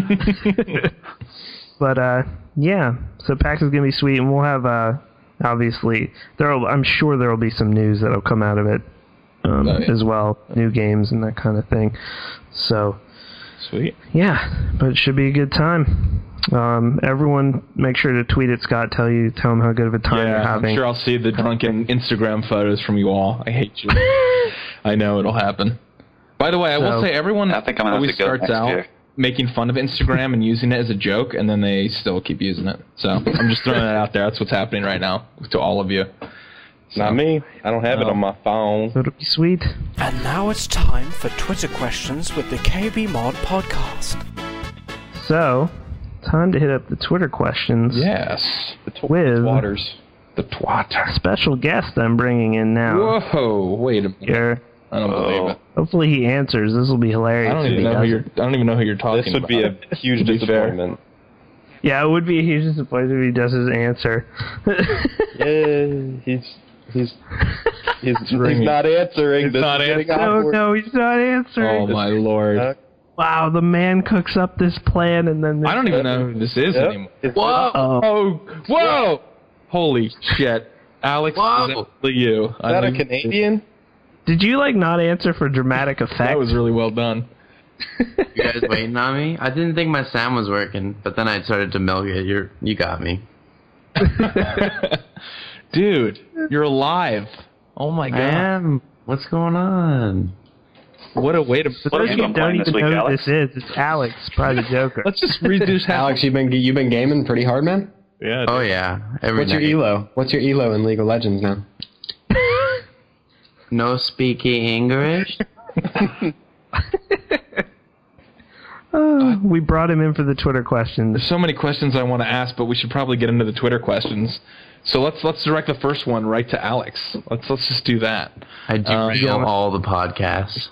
But uh, yeah, so PAX is gonna be sweet, and we'll have uh, obviously there. I'm sure there will be some news that'll come out of it um, Oh, yeah. as well, new games and that kind of thing. So Sweet. yeah, but it should be a good time. Um, everyone, make sure to tweet at Scott. Tell you, tell him how good of a time you're Yeah, having. I'm sure I'll see the drunken Instagram photos from you all. I hate you. I know it'll happen. By the way, I will So- say everyone I think I'm gonna have always to go starts next out year. making fun of Instagram and using it as a joke, and then they still keep using it. So I'm just throwing that out there. That's what's happening right now to all of you. Not me. I don't have it No. on my phone. So it'll be sweet. And now it's time for Twitter questions with the K B Mod podcast. So, time to hit up the Twitter questions. Yes. The tw- With- waters. The twat. Special guest I'm bringing in now. Whoa! Wait a minute. Here. I don't believe it. Hopefully he answers. This will be hilarious. I don't if even he know who doesn't. you're. I don't even know who you're talking This would about. be a huge To be fair. disappointment. Yeah, it would be a huge disappointment if he does his answer. Yeah, he's he's he's, he's ringing. not answering. He's This not is getting no, awkward. no, he's not answering. Oh my lord! Uh, Wow, the man cooks up this plan and then... I don't even know who this is Yep. anymore. It's- Whoa! Oh. Oh! Whoa! Holy shit! Alex, Whoa. is that really you? Is that a Canadian? Did you, like, not answer for dramatic effect? That was really well done. You guys waiting on me? I didn't think my sound was working, but then I started to milk it. You're, you got me. Dude, you're alive. Oh my I god. am. What's going on? What a way to For What those have of you you who been don't playing this even week, know who Alex? this is, it's Alex, probably the Joker. Let's just redo Alex, you've been you've been gaming pretty hard, man. Yeah. Oh yeah, every What's your night. elo? What's your elo in League of Legends now? No speaking English. Oh, we brought him in for the Twitter questions. There's so many questions I want to ask, but we should probably get into the Twitter questions. So let's let's direct the first one right to Alex. Let's let's just do that. I do Um, know all the podcasts.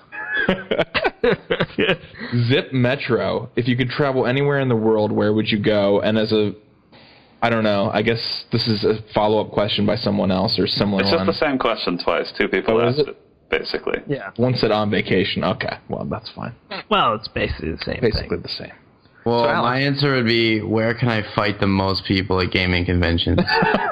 Zip Metro. If you could travel anywhere in the world, where would you go? And as a, I don't know. I guess this is a follow-up question by someone else or similar It's just one. the same question twice. Two people Oh, is asked it? it, basically. Yeah. One said on vacation. Okay, well that's fine. Well, it's basically the same Basically thing. the same. Well, So, Alex- my answer would be, where can I fight the most people at gaming conventions?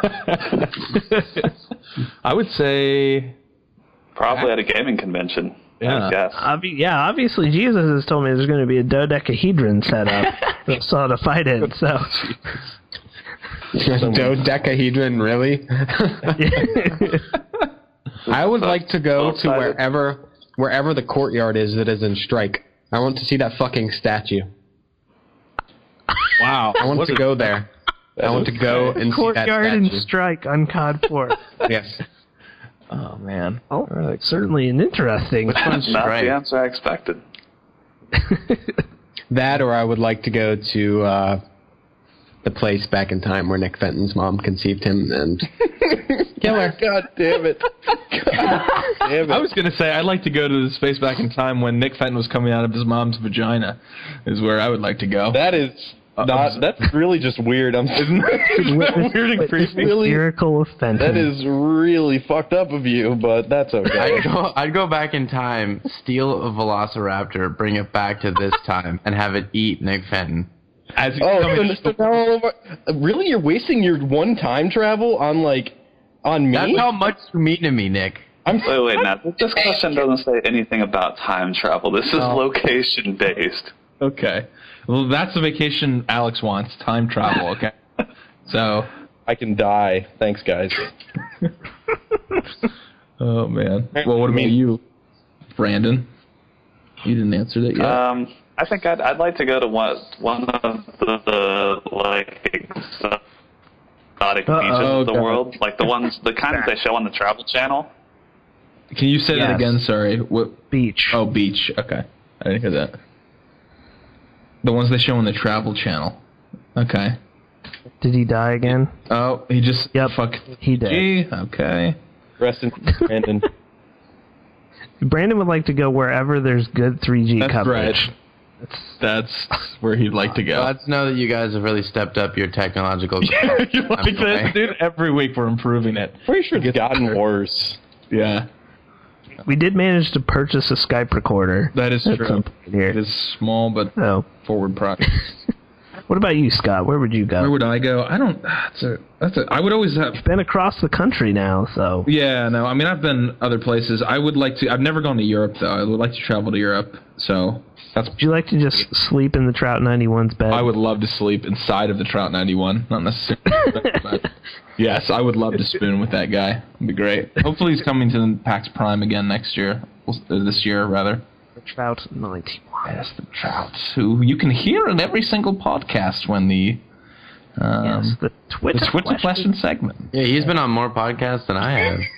I would say Probably at a gaming convention. Yeah. I guess. Obvi- yeah, obviously Jesus has told me there's going to be a dodecahedron set up so to fight in, so... Dodecahedron, really? I would like to go to Well-sided. wherever wherever the courtyard is that is in Strike. I want to see that fucking statue. wow. I want to go there. I want to go and see that Courtyard and statue. Strike on C O D four. Yes. Oh man. Oh, certainly an interesting... Which one's Not Strike? the answer I expected. That, or I would like to go to uh, the place back in time where Nick Fenton's mom conceived him and killer. God damn it. God damn it. I was going to say, I'd like to go to the space back in time when Nick Fenton was coming out of his mom's vagina, is where I would like to go. That is not, that's really just weird. I'm Isn't that weird and creepy? really, Miracle of Fenton. that is really fucked up of you, but that's okay. I'd go, I'd go back in time, steal a Velociraptor, bring it back to this time, and have it eat Nick Fenton. As he's Oh, coming- so, so now all of our, really? You're wasting your one time travel on like on me? That's how much you mean to me, Nick. I'm Wait, wait, Matt. This question doesn't say anything about time travel. This is location based. Okay. Well, that's the vacation Alex wants, time travel, okay? So, I can die. Thanks, guys. oh, man. Well, what about you, Brandon? You didn't answer that yet. Um, I think I'd I'd like to go to one one of the, the like exotic beaches Uh-oh, of the God. world, like the ones the kind that they show on the Travel Channel. Can you say that Yes. again? Sorry. What? Beach. Oh, beach. Okay. I didn't hear that. The ones they show on the Travel Channel. Okay. Did he die again? Oh, he just... Yep. Fuck. He did. Gee, okay. Rest in peace, Brandon. Brandon would like to go wherever there's good three G That's coverage. right. That's where he'd like to go. Glad to know that you guys have really stepped up your technological. You like that, dude? Every week we're improving it. Pretty sure it's gotten worse. Yeah. We did manage to purchase a Skype recorder. That is at true. some point here. It is small, but Oh. forward progress. What about you, Scott? Where would you go? Where would I go? I don't... That's a... That's a... I would always have... You've been across the country now, so... Yeah, no, I mean, I've been other places. I would like to... I've never gone to Europe, though. I would like to travel to Europe, so... That's... Would you like to just sleep in the Trout ninety-one's bed? I would love to sleep inside of the Trout ninety-one. Not necessarily... but yes, I would love to spoon with that guy. It'd be great. Hopefully he's coming to the PAX Prime again next year. Uh, This year, rather. The Trout ninety-one. Yes, the Trouts, who you can hear in every single podcast when the... Um, Yes, the Twitter, the Twitter question. question segment. Yeah, he's been on more podcasts than I have.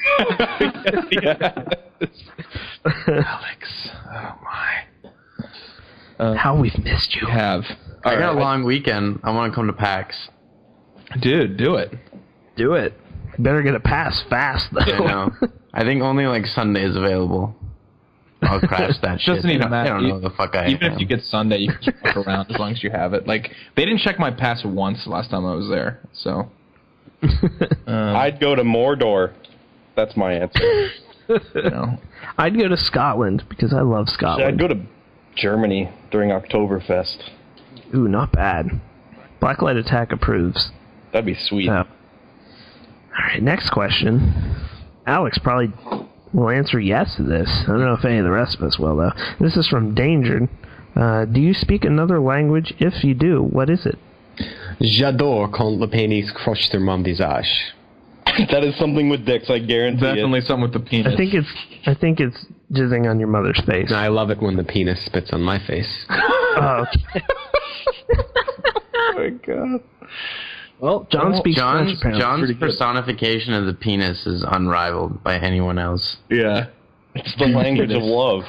Alex, oh my. Uh, How we've missed you. have. I All got a right. long weekend. I want to come to PAX. Dude, do it. Do it. You better get a pass fast, though. I know. I think only like Sunday is available. I'll crash that shit. Doesn't They even don't- matter. They don't know the fuck I Even am. if you get Sunday, you can just walk around as long as you have it. Like, they didn't check my pass once the last time I was there, so. Um, I'd go to Mordor. That's my answer. you know. I'd go to Scotland because I love Scotland. I'd go to Germany during Oktoberfest. Ooh, not bad. Blacklight Attack approves. That'd be sweet. So. All right, next question. Alex probably will answer yes to this. I don't know if any of the rest of us will, though. This is from Dangered. Uh, do you speak another language? If you do, what is it? J'adore quand le pénis croche sur mon visage. That is something with dicks, I guarantee Definitely it. something with the penis. I think it's I think it's jizzing on your mother's face. And I love it when the penis spits on my face. Oh, okay. Oh my god. Well, John speaks French, John's, apparently. John's Pretty good. personification of the penis is unrivaled by anyone else. Yeah. It's the language of love.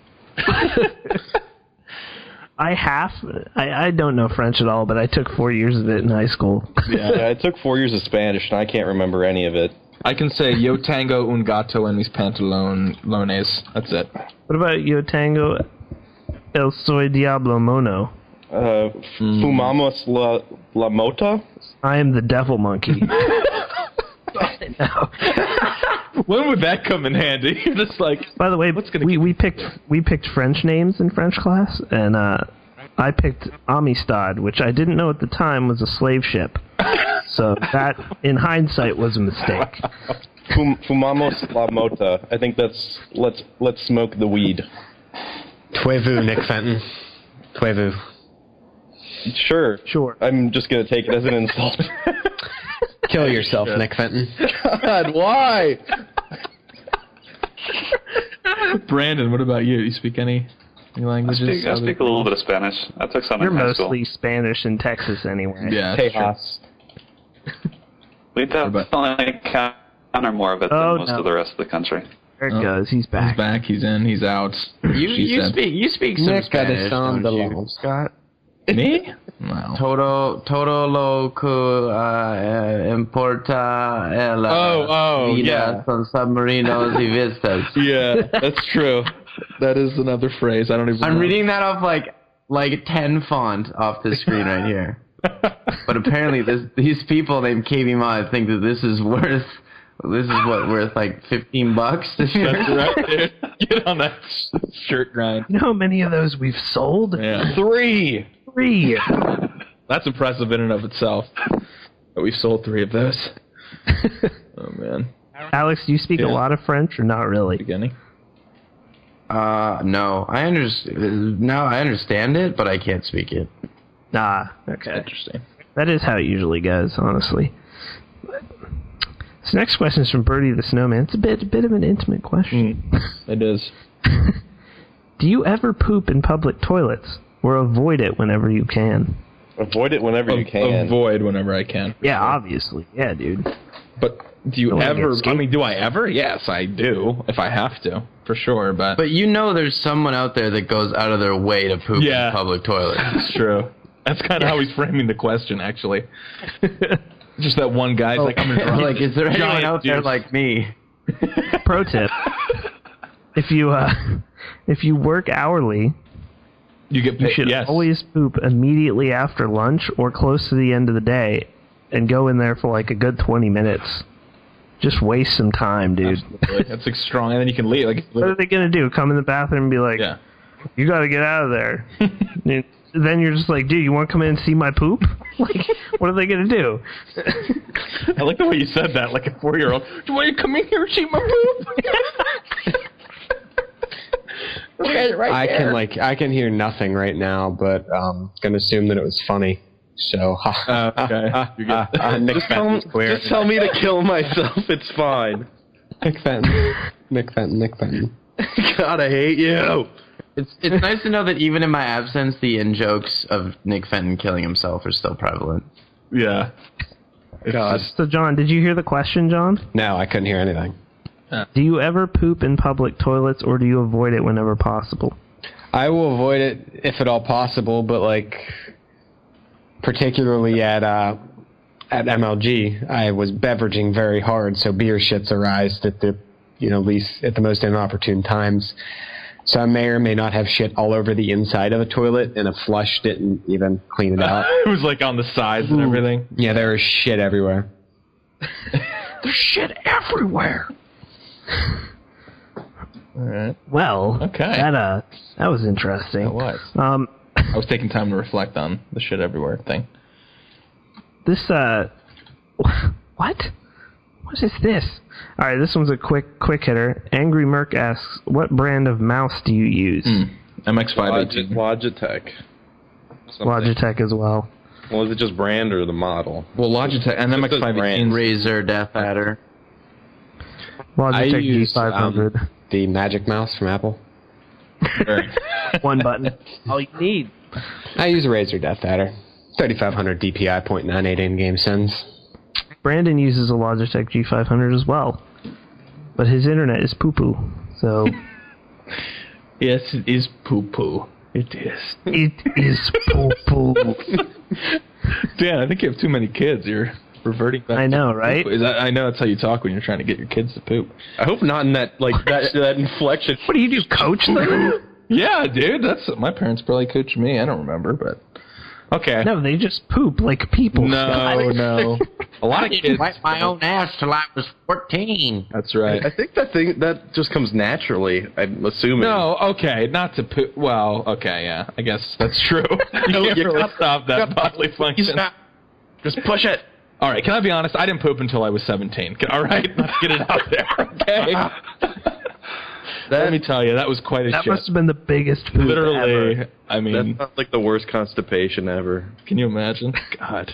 I half, I, I don't know French at all, but I took four years of it in high school. Yeah, I took four years of Spanish, and I can't remember any of it. I can say yo tango un gato en mis pantalones. That's it. What about Yo Tango El Soy Diablo Mono? Uh, Fumamos la, la mota? I am the devil monkey. No. When would that come in handy? You're just like, By the way, gonna we, we picked we picked French names in French class, and uh, I picked Amistad, which I didn't know at the time was a slave ship. So that, in hindsight, was a mistake. Fum, fumamos la mota. I think that's let's let's smoke the weed. Tuez-vous, Nick Fenton. Tuez-vous. Sure. Sure. I'm just gonna take it as an insult. Kill yourself, Nick Fenton. God, why? Brandon, what about you? Do you speak any, any I languages? speak, I speak a little bit of Spanish. I took some You're in high school. mostly Spanish in Texas anyway. Yeah, that's true. Tejas. We definitely counter more of it than Oh, most no. of the rest of the country. There it Oh. goes. He's back. He's back. He's in. He's out. You She you said. speak you speak some Nick Spanish, Edison don't de you, Lons. Scott? Me? No. Todo, todo lo que uh, importa el Oh, oh, vida yeah. son submarinos y vistas. Yeah, that's true. That is another phrase. I don't even I'm know. reading that off like like ten font off the screen right here. But apparently, this these people named K B Mod think that this is worth. This is what worth like fifteen bucks this year. That's right, dude. Get on that shirt grind. You know how many of those we've sold? Yeah. Three. Three. That's impressive in and of itself. But we've sold three of those. Oh man. Alex, do you speak Yeah. a lot of French or not really? Beginning. Uh, no, I understand. No, I understand it, but I can't speak it. Ah, okay. Interesting. That is how it usually goes, honestly. This next question is from Birdie the Snowman. It's a bit, a bit of an intimate question. Mm, it is. Do you ever poop in public toilets, or avoid it whenever you can? Avoid it whenever you can. Avoid whenever I can. Yeah, obviously. Yeah, dude. But do you Don't wanna ever? get I scared. mean, do I ever? Yes, I do. If I have to, for sure. But But you know, there's someone out there that goes out of their way to poop Yeah. in public toilets. it's true. That's kind of how he's framing the question, actually. Just that one guy's like, I'm gonna Like, is there anyone giant out there deuce. like me? Pro tip: if you uh, if you work hourly, You get you paid. should Yes. always poop immediately after lunch or close to the end of the day, and go in there for like a good twenty minutes. Just waste some time, dude. Absolutely. That's like strong, and then you can leave. Like, What are they gonna do? Come in the bathroom and be like, yeah. "You got to get out of there." And then you're just like, "Dude, you want to come in and see my poop?" Like, what are they gonna do? I like the way you said that, like a four-year-old. Do you want to come in here and see my poop? Okay, right I there. can like I can hear nothing right now, but um, gonna assume that it was funny. So, ha Uh, okay. ha, ha, ha, Nick Just tell, Fenton's clear. just tell me to kill myself. It's fine. Nick Fenton, Nick Fenton, Nick Fenton. God, I hate you. It's it's nice to know that even in my absence, the in jokes of Nick Fenton killing himself are still prevalent. Yeah. God. So, John, did you hear the question, John? No, I couldn't hear anything. Do you ever poop in public toilets, or do you avoid it whenever possible? I will avoid it if at all possible, but like particularly at uh, at M L G, I was beveraging very hard, so beer shits arised at the you know least at the most inopportune times. So I may or may not have shit all over the inside of a toilet, and a flush didn't even clean it out. It was like on the sides and everything. Yeah, there was shit everywhere. There's shit everywhere. All right. Well, Okay. that uh, that was interesting. It was. Um, I was taking time to reflect on the shit everywhere thing. this uh, what? What is this? All right, this one's a quick quick hitter. Angry Merc asks, "What brand of mouse do you use?" Mm. M X five Logitech. eighteen. Logitech. Something. Logitech as well. Well, is it just brand or the model? Well, Logitech and M X five eighteen. Razer Death Adder. Logitech use, G five hundred. um, The Magic Mouse from Apple. One button. All you need. I use a Razer Death Adder. thirty-five hundred D P I, point nine eight in-game sends. Brandon uses a Logitech G five hundred as well, but his internet is poo poo. So Yes, it is poo poo. It is. it is poo poo. Dan, I think you have too many kids. You're reverting back. I know, to right? poop. Is that, I know that's how you talk when you're trying to get your kids to poop. I hope not in that like that that inflection. What do you do? Coach them? Yeah, dude. That's my parents probably coached me. I don't remember, but okay. No, they just poop like people. No, Scott. no. A lot of kids. Wipe my own ass till I was fourteen. That's right. I think that thing that just comes naturally. I'm assuming. No, okay, not to poop. Well, okay, yeah, I guess that's true. You No, can't you really gotta- stop you that gotta- bodily function. Stop. Just push it. All right, can I be honest? I didn't poop until I was seventeen. Can, all right, let's get it out there, okay? Let me tell you, that was quite a That shit. must have been the biggest poop Literally, ever. I mean, That sounds like the worst constipation ever. can you imagine? God.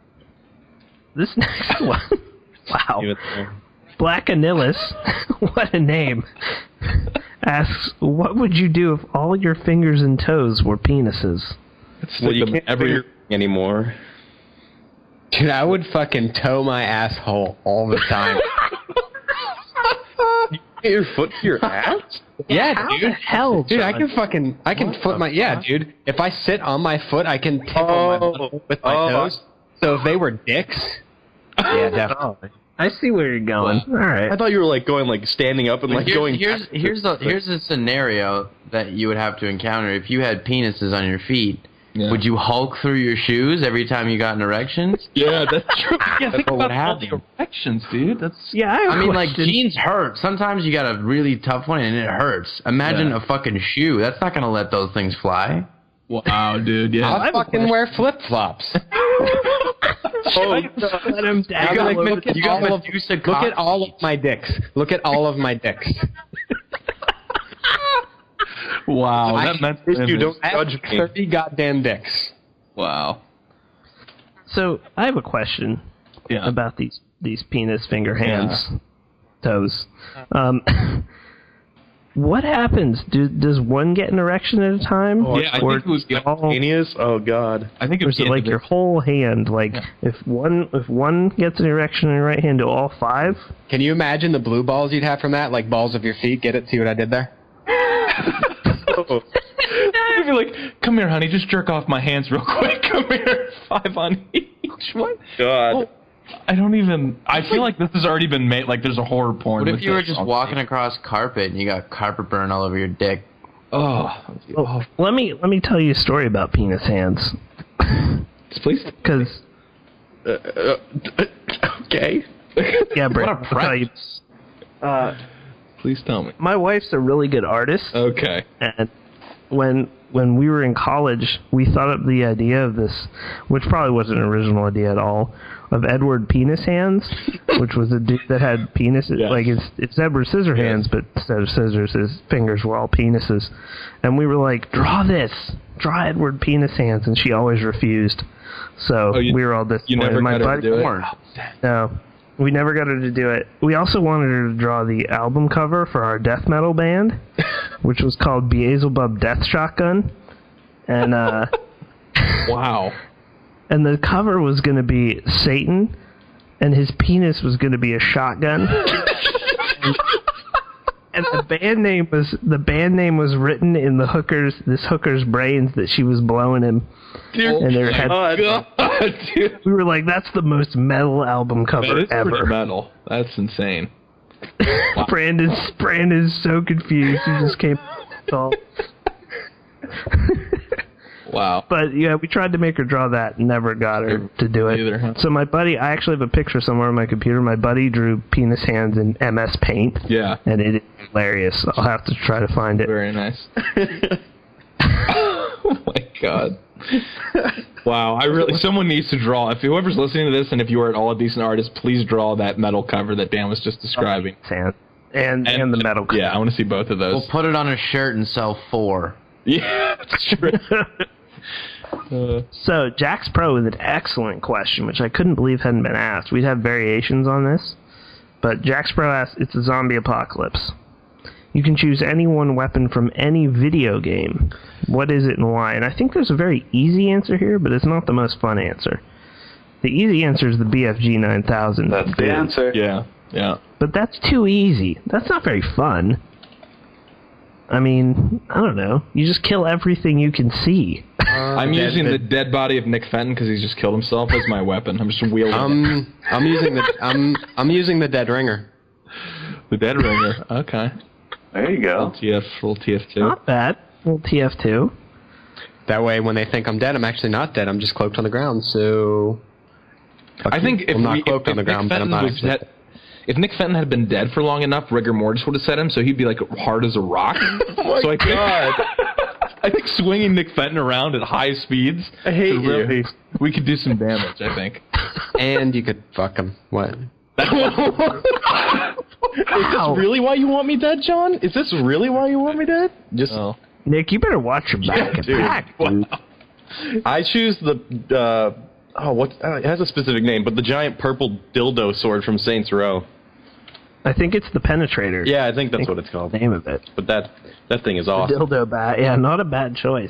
This next one. Wow. Even though- Black Anillis, what a name, asks, what would you do if all your fingers and toes were penises? Well, you them can't every- every anymore. Dude, I would fucking toe my asshole all the time. get your foot to your ass? Yeah, How dude. the hell, dude, I John? can fucking, I can What foot the my, yeah, fuck? dude. If I sit on my foot, I can tickle my Oh, foot with my oh, toes. So if they were dicks, yeah, definitely. I see where you're going. All right. I thought you were like going like standing up and like here's, going. here's back. here's a here's a scenario that you would have to encounter if you had penises on your feet. Yeah. Would you Hulk through your shoes every time you got an erection? Yeah, that's true. Yeah, think what would about all the happen. erections, dude. That's Yeah, I, have I a mean, like question. jeans hurt. Sometimes you got a really tough one and it hurts. Imagine Yeah. a fucking shoe. That's not gonna let those things fly. wow, dude. Yeah. I'll fucking wear flip flops. Oh, let him down. You gotta all over look the- at all of look at all of my dicks. Look at all of my dicks. Wow. I- That meant You don't I have judge me. thirty goddamn dicks. Wow. So I have a question Yeah. about these these penis finger hands, toes. Um, what happens? Do, does one get an erection at a time? Yeah, I or think it was does all- Genius? Oh god. I think it or was is it like your whole hand? Like if one if one gets an erection in your right hand, do all five? Can you imagine the blue balls you'd have from that? Like balls of your feet? Get it? See what I did there? Oh. I'd be like, come here, honey, just jerk off my hands real quick. Come here, five on each. What? God. Oh, I don't even. I feel like this has already been made. Like there's a horror porn. What if with you were this just on walking tape. across carpet and you got carpet burn all over your dick? Oh, Oh, let me let me tell you a story about penis hands. please. Because Uh, uh, okay. yeah, Brett, What a I'll tell you. Uh, Please tell me. my wife's a really good artist. Okay. And when when we were in college, we thought up the idea of this, which probably wasn't an original idea at all, of Edward Penis Hands, which was a dude that had penises. Yes. Like it's it's Edward Scissorhands, but instead of scissors, his fingers were all penises. And we were like, draw this, draw Edward Penis Hands, and she always refused. So Oh, you- we were all You disappointed. never My got her to buddy, do it. Porn. no. We never got her to do it. We also wanted her to draw the album cover for our death metal band, which was called Beelzebub Death Shotgun. And uh, Wow. and the cover was going to be Satan, and his penis was going to be a shotgun. and, and the band name was the band name was written in the hooker's this hooker's brains that she was blowing him. Dear And there had, God. God, dude. we were like, that's the most metal album cover That is ever. pretty metal. That's insane. Brandon's Brandon's so confused. He just came tall. Wow. But yeah, we tried to make her draw that, never got her to do it. Neither, huh? So my buddy, I actually have a picture somewhere on my computer. My buddy drew penis hands in M S Paint, Yeah. and it is hilarious. I'll have to try to find it. Very nice. Oh my god. Wow, I really someone needs to draw. If whoever's listening to this and if you are at all a decent artist, please draw that metal cover that Dan was just describing. Hand. And, and the metal cover. Yeah, I want to see both of those. We'll put it on a shirt and sell four. Yeah, that's true. uh, So Jax Pro with an excellent question, which I couldn't believe hadn't been asked. We'd have variations on this, but Jax Pro asks, it's a zombie apocalypse. You can choose any one weapon from any video game. What is it and why? And I think there's a very easy answer here, but it's not the most fun answer. The easy answer is the B F G nine thousand. That's the answer. yeah, yeah. But that's too easy. That's not very fun. I mean, I don't know. You just kill everything you can see. I'm dead- using the dead- dead body of Nick Fenton because he's just killed himself as my weapon. I'm just wielding it. Um, I'm using the I'm I'm using the dead ringer. The dead ringer. Okay. There you go. T F, full T F two. Not bad. Little T F two. That way, when they think I'm dead, I'm actually not dead. I'm just cloaked on the ground. So I think if I'm not we, cloaked if, on the if ground, Nick then I'm Fenton not was actually dead, if Nick Fenton had been dead for long enough, rigor mortis would have set him, so he'd be like hard as a rock. Oh so my I think, God. I think swinging Nick Fenton around at high speeds, I hate could you. really, we could do some damage. I think. and you could fuck him. What? Is this really why you want me dead, John? Is this really why you want me dead? Just Oh. Nick, you better watch your back and dude. back, dude. I choose the uh, oh what uh, it has a specific name, but the giant purple dildo sword from Saints Row. I think it's the Penetrator. Yeah, I think that's what it's called. The name of it. But that that thing is The awesome. dildo bat. Yeah, not a bad choice.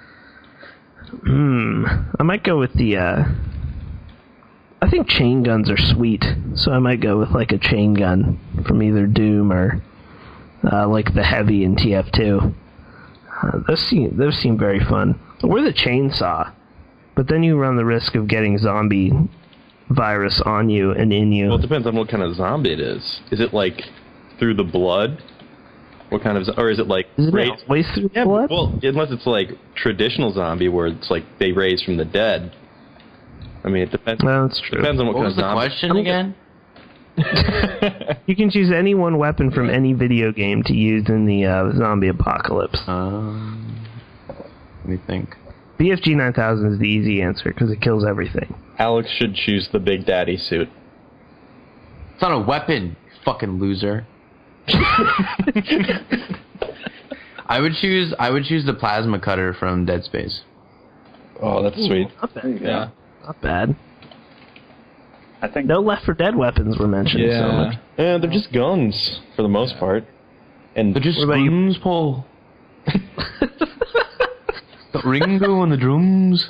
Hmm. I might go with the, uh... I think chain guns are sweet, so I might go with, like, a chain gun from either Doom or uh, like the Heavy in T F two. Uh, those seem those seem very fun. Or the Chainsaw, but then you run the risk of getting zombie virus on you and in you. Well, it depends on what kind of zombie it is. Is it like through the blood? What kind of, or is it like is it raised always through yeah, blood? Well, unless it's like traditional zombie where it's like they raise from the dead. I mean, it depends. No, that's true. Depends on what, What kind was of the zombie. question again? You can choose any one weapon from any video game to use in the uh, zombie apocalypse. Um, let me think. B F G nine thousand is the easy answer because it kills everything. Alex should choose the Big Daddy suit. It's not a weapon, you fucking loser. I would choose. I would choose the plasma cutter from Dead Space. Oh, that's Ooh, sweet. Not bad. Yeah. Not bad. I think No Left four Dead weapons were mentioned. Yeah. So much. Yeah, they're just guns for the most part. And They're just What about you? drums, Paul. Got Ringo on the drums.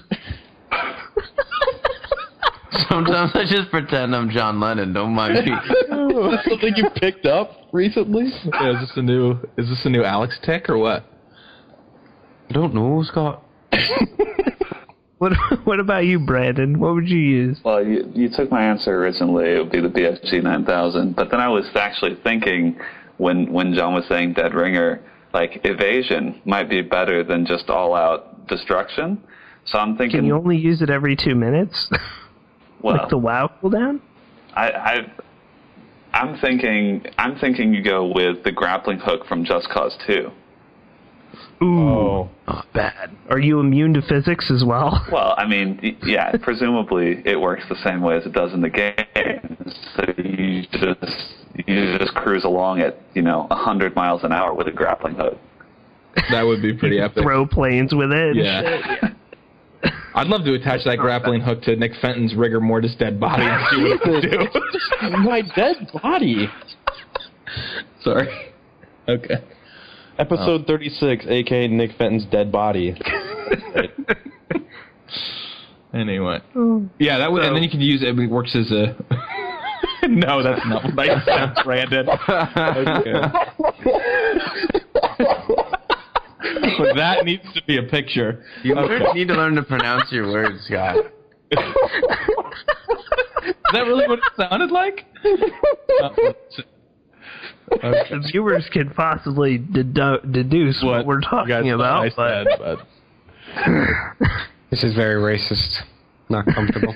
Sometimes I just pretend I'm John Lennon. Don't mind me. is this something you picked up recently? Yeah, is this a new is this a new Alex tick or what? I don't know, Scott. What What about you, Brandon? What would you use? Well, you, you took my answer originally. It would be the B F G nine thousand. But then I was actually thinking, when when John was saying Dead Ringer, like evasion might be better than just all-out destruction. So I'm thinking. Can you only use it every two minutes? well, like the WoW cooldown? I, I I'm thinking I'm thinking you go with the grappling hook from Just Cause two. Ooh, Oh. not bad. Are you immune to physics as well? Well, I mean, y- yeah, presumably it works the same way as it does in the game. So you just you just cruise along at, you know, one hundred miles an hour with a grappling hook. That would be pretty epic. Throw planes with it. and Yeah. shit. I'd love to attach that grappling hook to Nick Fenton's rigor mortis dead body and see what it would do. My dead body. Sorry. Okay. Episode thirty-six, aka Nick Fenton's dead body. Anyway. Yeah, that would, and then you could use it. It works as a. No, that's not what I said, Brandon. Okay. But that needs to be a picture. You Okay. need to learn to pronounce your words, Scott. Is that really what it sounded like? Uh, okay. The viewers can possibly dedu- deduce what, What we're you talking guys about. thought I but said, but This is very racist. Not comfortable.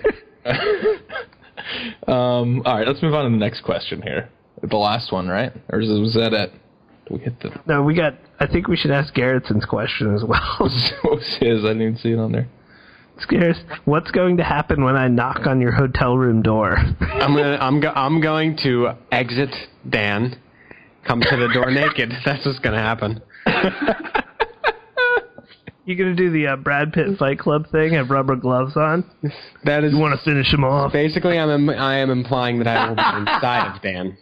um, all right, let's move on to the next question here. The last one, right? Or is, was that it? Did we hit the? no, we got. I think we should ask Garrettson's question as well. What was his? I didn't even see it on there. Scares. What's going to happen when I knock on your hotel room door? I'm gonna. I'm. Go, I'm going to exit Dan. Come to the door naked. That's what's gonna happen. You gonna do the uh, Brad Pitt Fight Club thing? Have rubber gloves on? That is. You want to finish him off? Basically, I'm. Im- I am implying that I will be inside of Dan.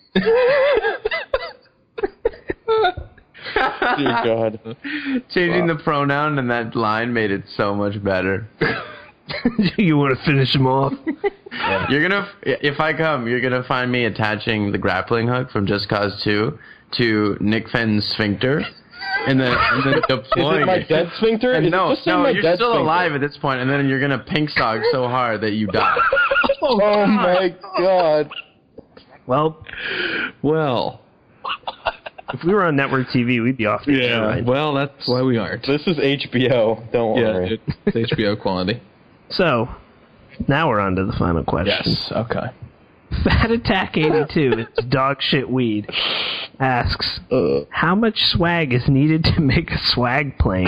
Dear God. Changing the pronoun in that line made it so much better. You want to finish him off? Yeah. You're gonna, if I come, you're gonna find me attaching the grappling hook from Just Cause two to Nick Fenton's sphincter, and then and then deploying Is it my it. dead sphincter? And Is it no, just say no, my you're dead still sphincter? alive at this point, and then you're gonna pink sock so hard that you die. Oh my God. Well, Well, if we were on network T V, we'd be off the air, right? well, that's why we aren't. This is H B O. Don't Yeah, worry. it's H B O quality. So, now we're on to the final question. Yes. Okay. Fat Attack eighty-two, it's dog shit weed, asks, Uh, how much swag is needed to make a swag plane?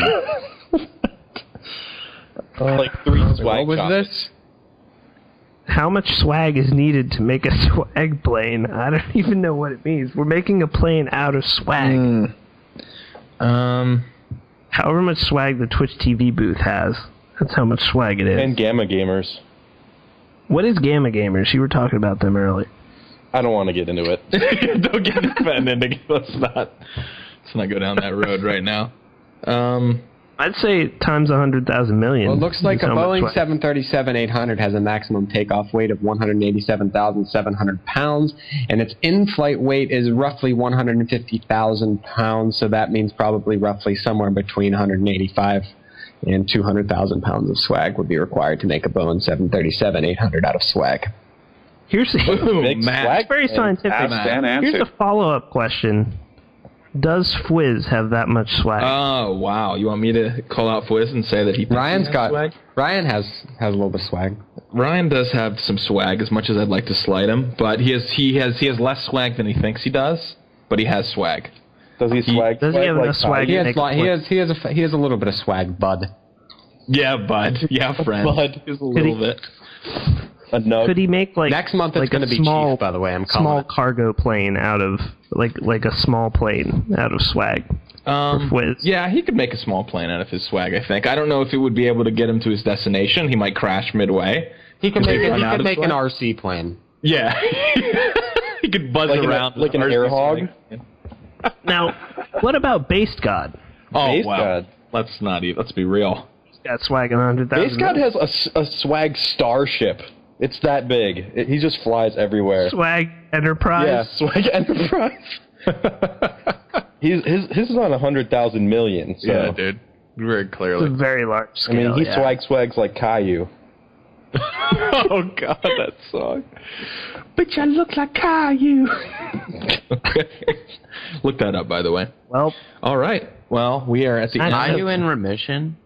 like three swag What was shots. this? How much swag is needed to make a swag plane? I don't even know what it means. We're making a plane out of swag. Mm. Um. However much swag the Twitch T V booth has, that's how much swag it is. And Gamma Gamers. What is Gamma Gamers? You were talking about them earlier. I don't want to get into it. Don't get Nick Fenton into. Let's not. Let's not go down that road right now. Um. I'd say times one hundred thousand million. Well, it looks like is a how much Boeing swag. seven thirty-seven eight hundred has a maximum takeoff weight of one hundred eighty-seven thousand seven hundred pounds, and its in-flight weight is roughly one hundred fifty thousand pounds, so that means probably roughly somewhere between one hundred eighty-five and two hundred thousand pounds of swag would be required to make a Boeing seven thirty-seven eight hundred out of swag. Here's Big Matt. swag. it's very scientific. Dan Here's answered. a follow-up question. Does Fwiz have that much swag? Oh, wow. You want me to call out Fwiz and say that he thinks Ryan's he has got swag? Ryan has has a little bit of swag. Ryan does have some swag, as much as I'd like to slight him, but he has he has he has less swag than he thinks he does, but he has swag. Does he swag? Does he swag have like enough swag? He to has, make a li- he flip? has he has a he has a little bit of swag, bud. Yeah, bud. Yeah, friend. Bud. Just a little he- bit. A nug? Could he make like Next month it's like going a to be small, Chief, by the way. I'm calling small it. cargo plane out of like like a small plane out of swag? Um, For Fwiz. yeah, he could make a small plane out of his swag, I think. I don't know if it would be able to get him to his destination. He might crash midway. He can If make they it, run he out could of make an swag. R C plane. Yeah. He could buzz Like an- around. like an R C air hog? swag. Now, what about Based God? Oh, Base wow. God. Let's not even, let's be real. He's got swag on one hundred thousand. Base God has a, s- a swag starship. It's that big. It, he just flies everywhere. Swag Enterprise. Yeah, swag enterprise. He's his his is on a hundred thousand million. So. Yeah, dude. Very It's a clearly. very large I scale. mean, he yeah. swag swags like Caillou. Oh, God, that song. Bitch, I look like Caillou. Okay. Look that up, by the way. Well, All right. Well, we are at the end. Are of- you in remission?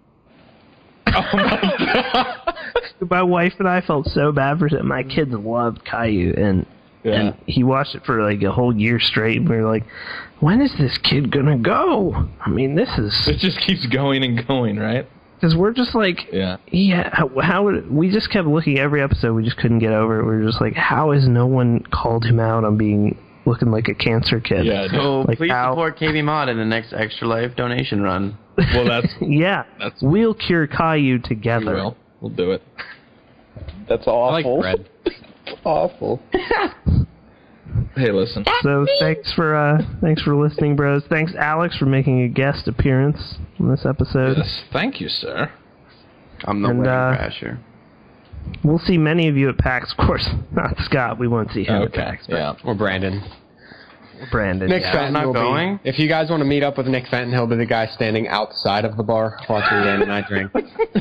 my wife and I felt so bad for it. My kids loved Caillou, and Yeah. and he watched it for like a whole year straight. And we were like, when is this kid gonna go? I mean, this is It just keeps going and going, right? because we're just like, Yeah. yeah. How, how would we just kept looking every episode? We just couldn't get over it. We were just like, how has no one called him out on being looking like a cancer kid? Yeah. dude. So Like please how- support K B Mod in the next Extra Life donation run. Well, that's. Yeah, That's- we'll cure Caillou We together. will. We'll do it. That's I like awful. bread. Awful. Hey, listen. So thanks for uh, thanks for listening, bros. Thanks, Alex, for making a guest appearance on this episode. Yes. Thank you, sir. I'm the And, wedding uh, crasher. We'll see many of you at PAX, of course. Not Scott. We won't see him at Okay. PAX. But Yeah. Or Brandon. Brandon. Nick yeah. Fenton not will going? be. If you guys want to meet up with Nick Fenton, he'll be the guy standing outside of the bar watching Dan and I drink.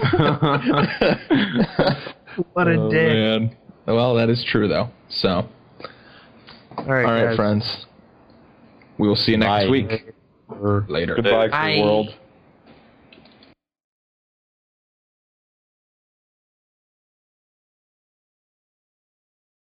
What a Oh, dick. man. Well, that is true, though. So, All right, all right, guys. friends. We will see you next Bye. week. Later. Goodbye, Bye. free world.